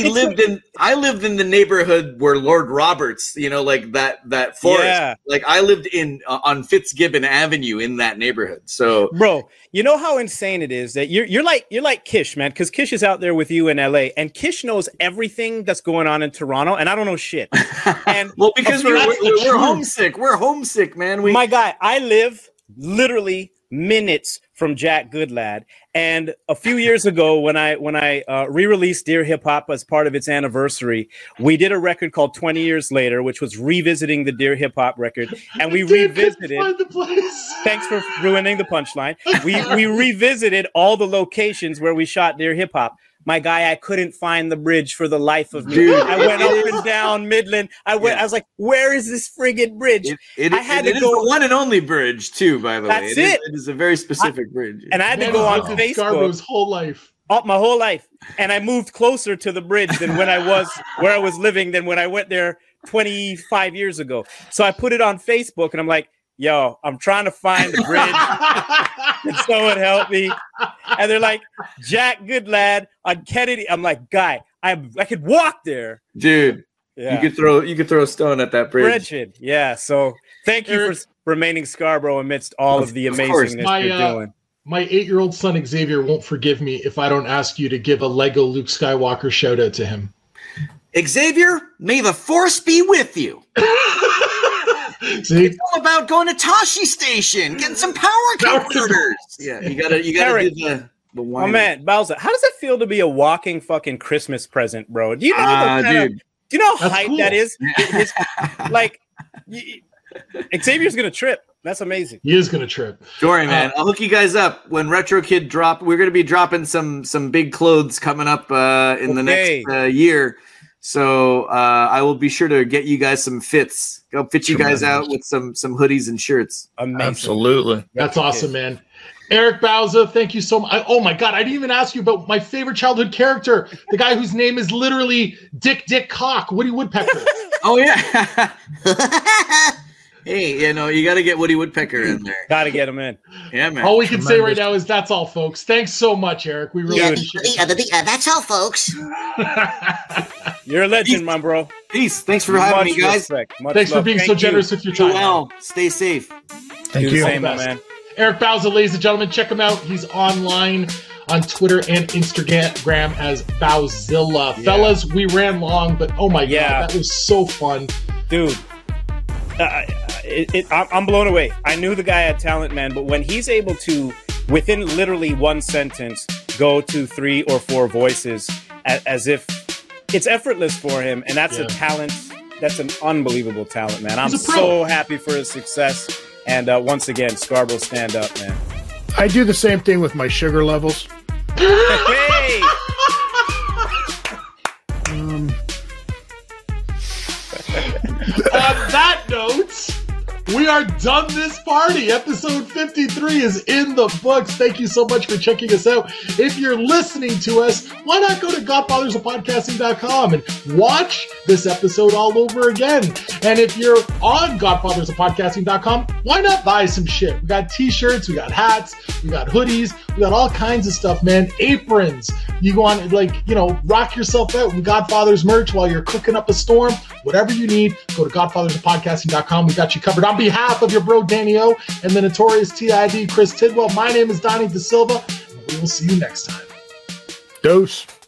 I lived in the neighborhood where Lord Roberts, you know, like that forest. Yeah. Like I lived on Fitzgibbon Avenue in that neighborhood. So, bro, you know how insane it is that you're like Kish, man, because Kish is out there with you in LA, and Kish knows everything that's going on in Toronto, and I don't know shit. And well, because we're homesick. We're homesick, man. My guy, I live literally minutes from Jack Goodlad, and a few years ago when I re-released Dear Hip Hop as part of its anniversary, we did a record called 20 Years Later, which was revisiting the Dear Hip Hop record, and we revisited. Thanks for ruining the punchline. We revisited all the locations where we shot Dear Hip Hop. My guy, I couldn't find the bridge for the life of me. Dude, I went up and down Midland. I was like, where is this friggin' bridge? It is the one and only bridge, too, by the way. It is a very specific bridge. And I had to go on Facebook. Scarborough's whole life. My whole life. And I moved closer to the bridge than when I was where I was living than when I went there 25 years ago. So I put it on Facebook, and I'm like, yo, I'm trying to find the bridge. Can someone help me? And they're like, Jack Goodlad on Kennedy. I'm like, guy, I could walk there. Dude, you could throw a stone at that bridge. Yeah, so thank you for remaining Scarborough amidst all of the amazingness you're doing. My 8-year-old son Xavier won't forgive me if I don't ask you to give a Lego Luke Skywalker shout out to him. Xavier, may the Force be with you. See? It's all about going to Tashi Station, getting some power converters. Yeah, you gotta Eric, do the wine. Oh man, Bowser, how does it feel to be a walking fucking Christmas present, bro? Do you know do you know how hype that is? It's like Xavier's gonna trip. That's amazing. He is gonna trip. Don't worry, man. I'll hook you guys up when Retro Kid drop. We're gonna be dropping some big clothes coming up in the next year. So I will be sure to get you guys some fits. Go fit you guys out with some hoodies and shirts. Amazing. Absolutely. That's awesome, man. Eric Bauza, thank you so much. Oh my God, I didn't even ask you about my favorite childhood character, the guy whose name is literally Dick Cock, Woody Woodpecker. Oh yeah. Hey, you got to get Woody Woodpecker in there. Got to get him in. Yeah, man. All we can say right now is that's all, folks. Thanks so much, Eric. We really appreciate it. That's all, folks. You're a legend, my bro. Peace. Thanks for having me, guys. Thanks for being so generous with your time. Well, stay safe. Thank you. Same, man. Eric Bauza, ladies and gentlemen, check him out. He's online on Twitter and Instagram as Bowzilla. Yeah. Fellas, we ran long, but oh my God, that was so fun. Dude. I'm blown away. I knew the guy had talent, man, but when he's able to, within literally one sentence, go to 3 or 4 voices as if it's effortless for him, and that's a talent. That's an unbelievable talent, man. I'm so happy for his success. And once again, Scarborough, stand up, man. I do the same thing with my sugar levels. Hey! On that note, we are done this party. Episode 53 is in the books. Thank you so much for checking us out. If you're listening to us, why not go to godfathersofpodcasting.com and watch this episode all over again? And if you're on godfathersofpodcasting.com, why not buy some shit? We got t-shirts, we got hats, we got hoodies, we got all kinds of stuff, man. Aprons. You go on, rock yourself out with Godfathers merch while you're cooking up a storm. Whatever you need, go to godfathersofpodcasting.com. We got you covered. On behalf of your bro Danny O and the notorious TID Chris Tidwell, my name is Donnie DeSilva, and we will see you next time. Dose.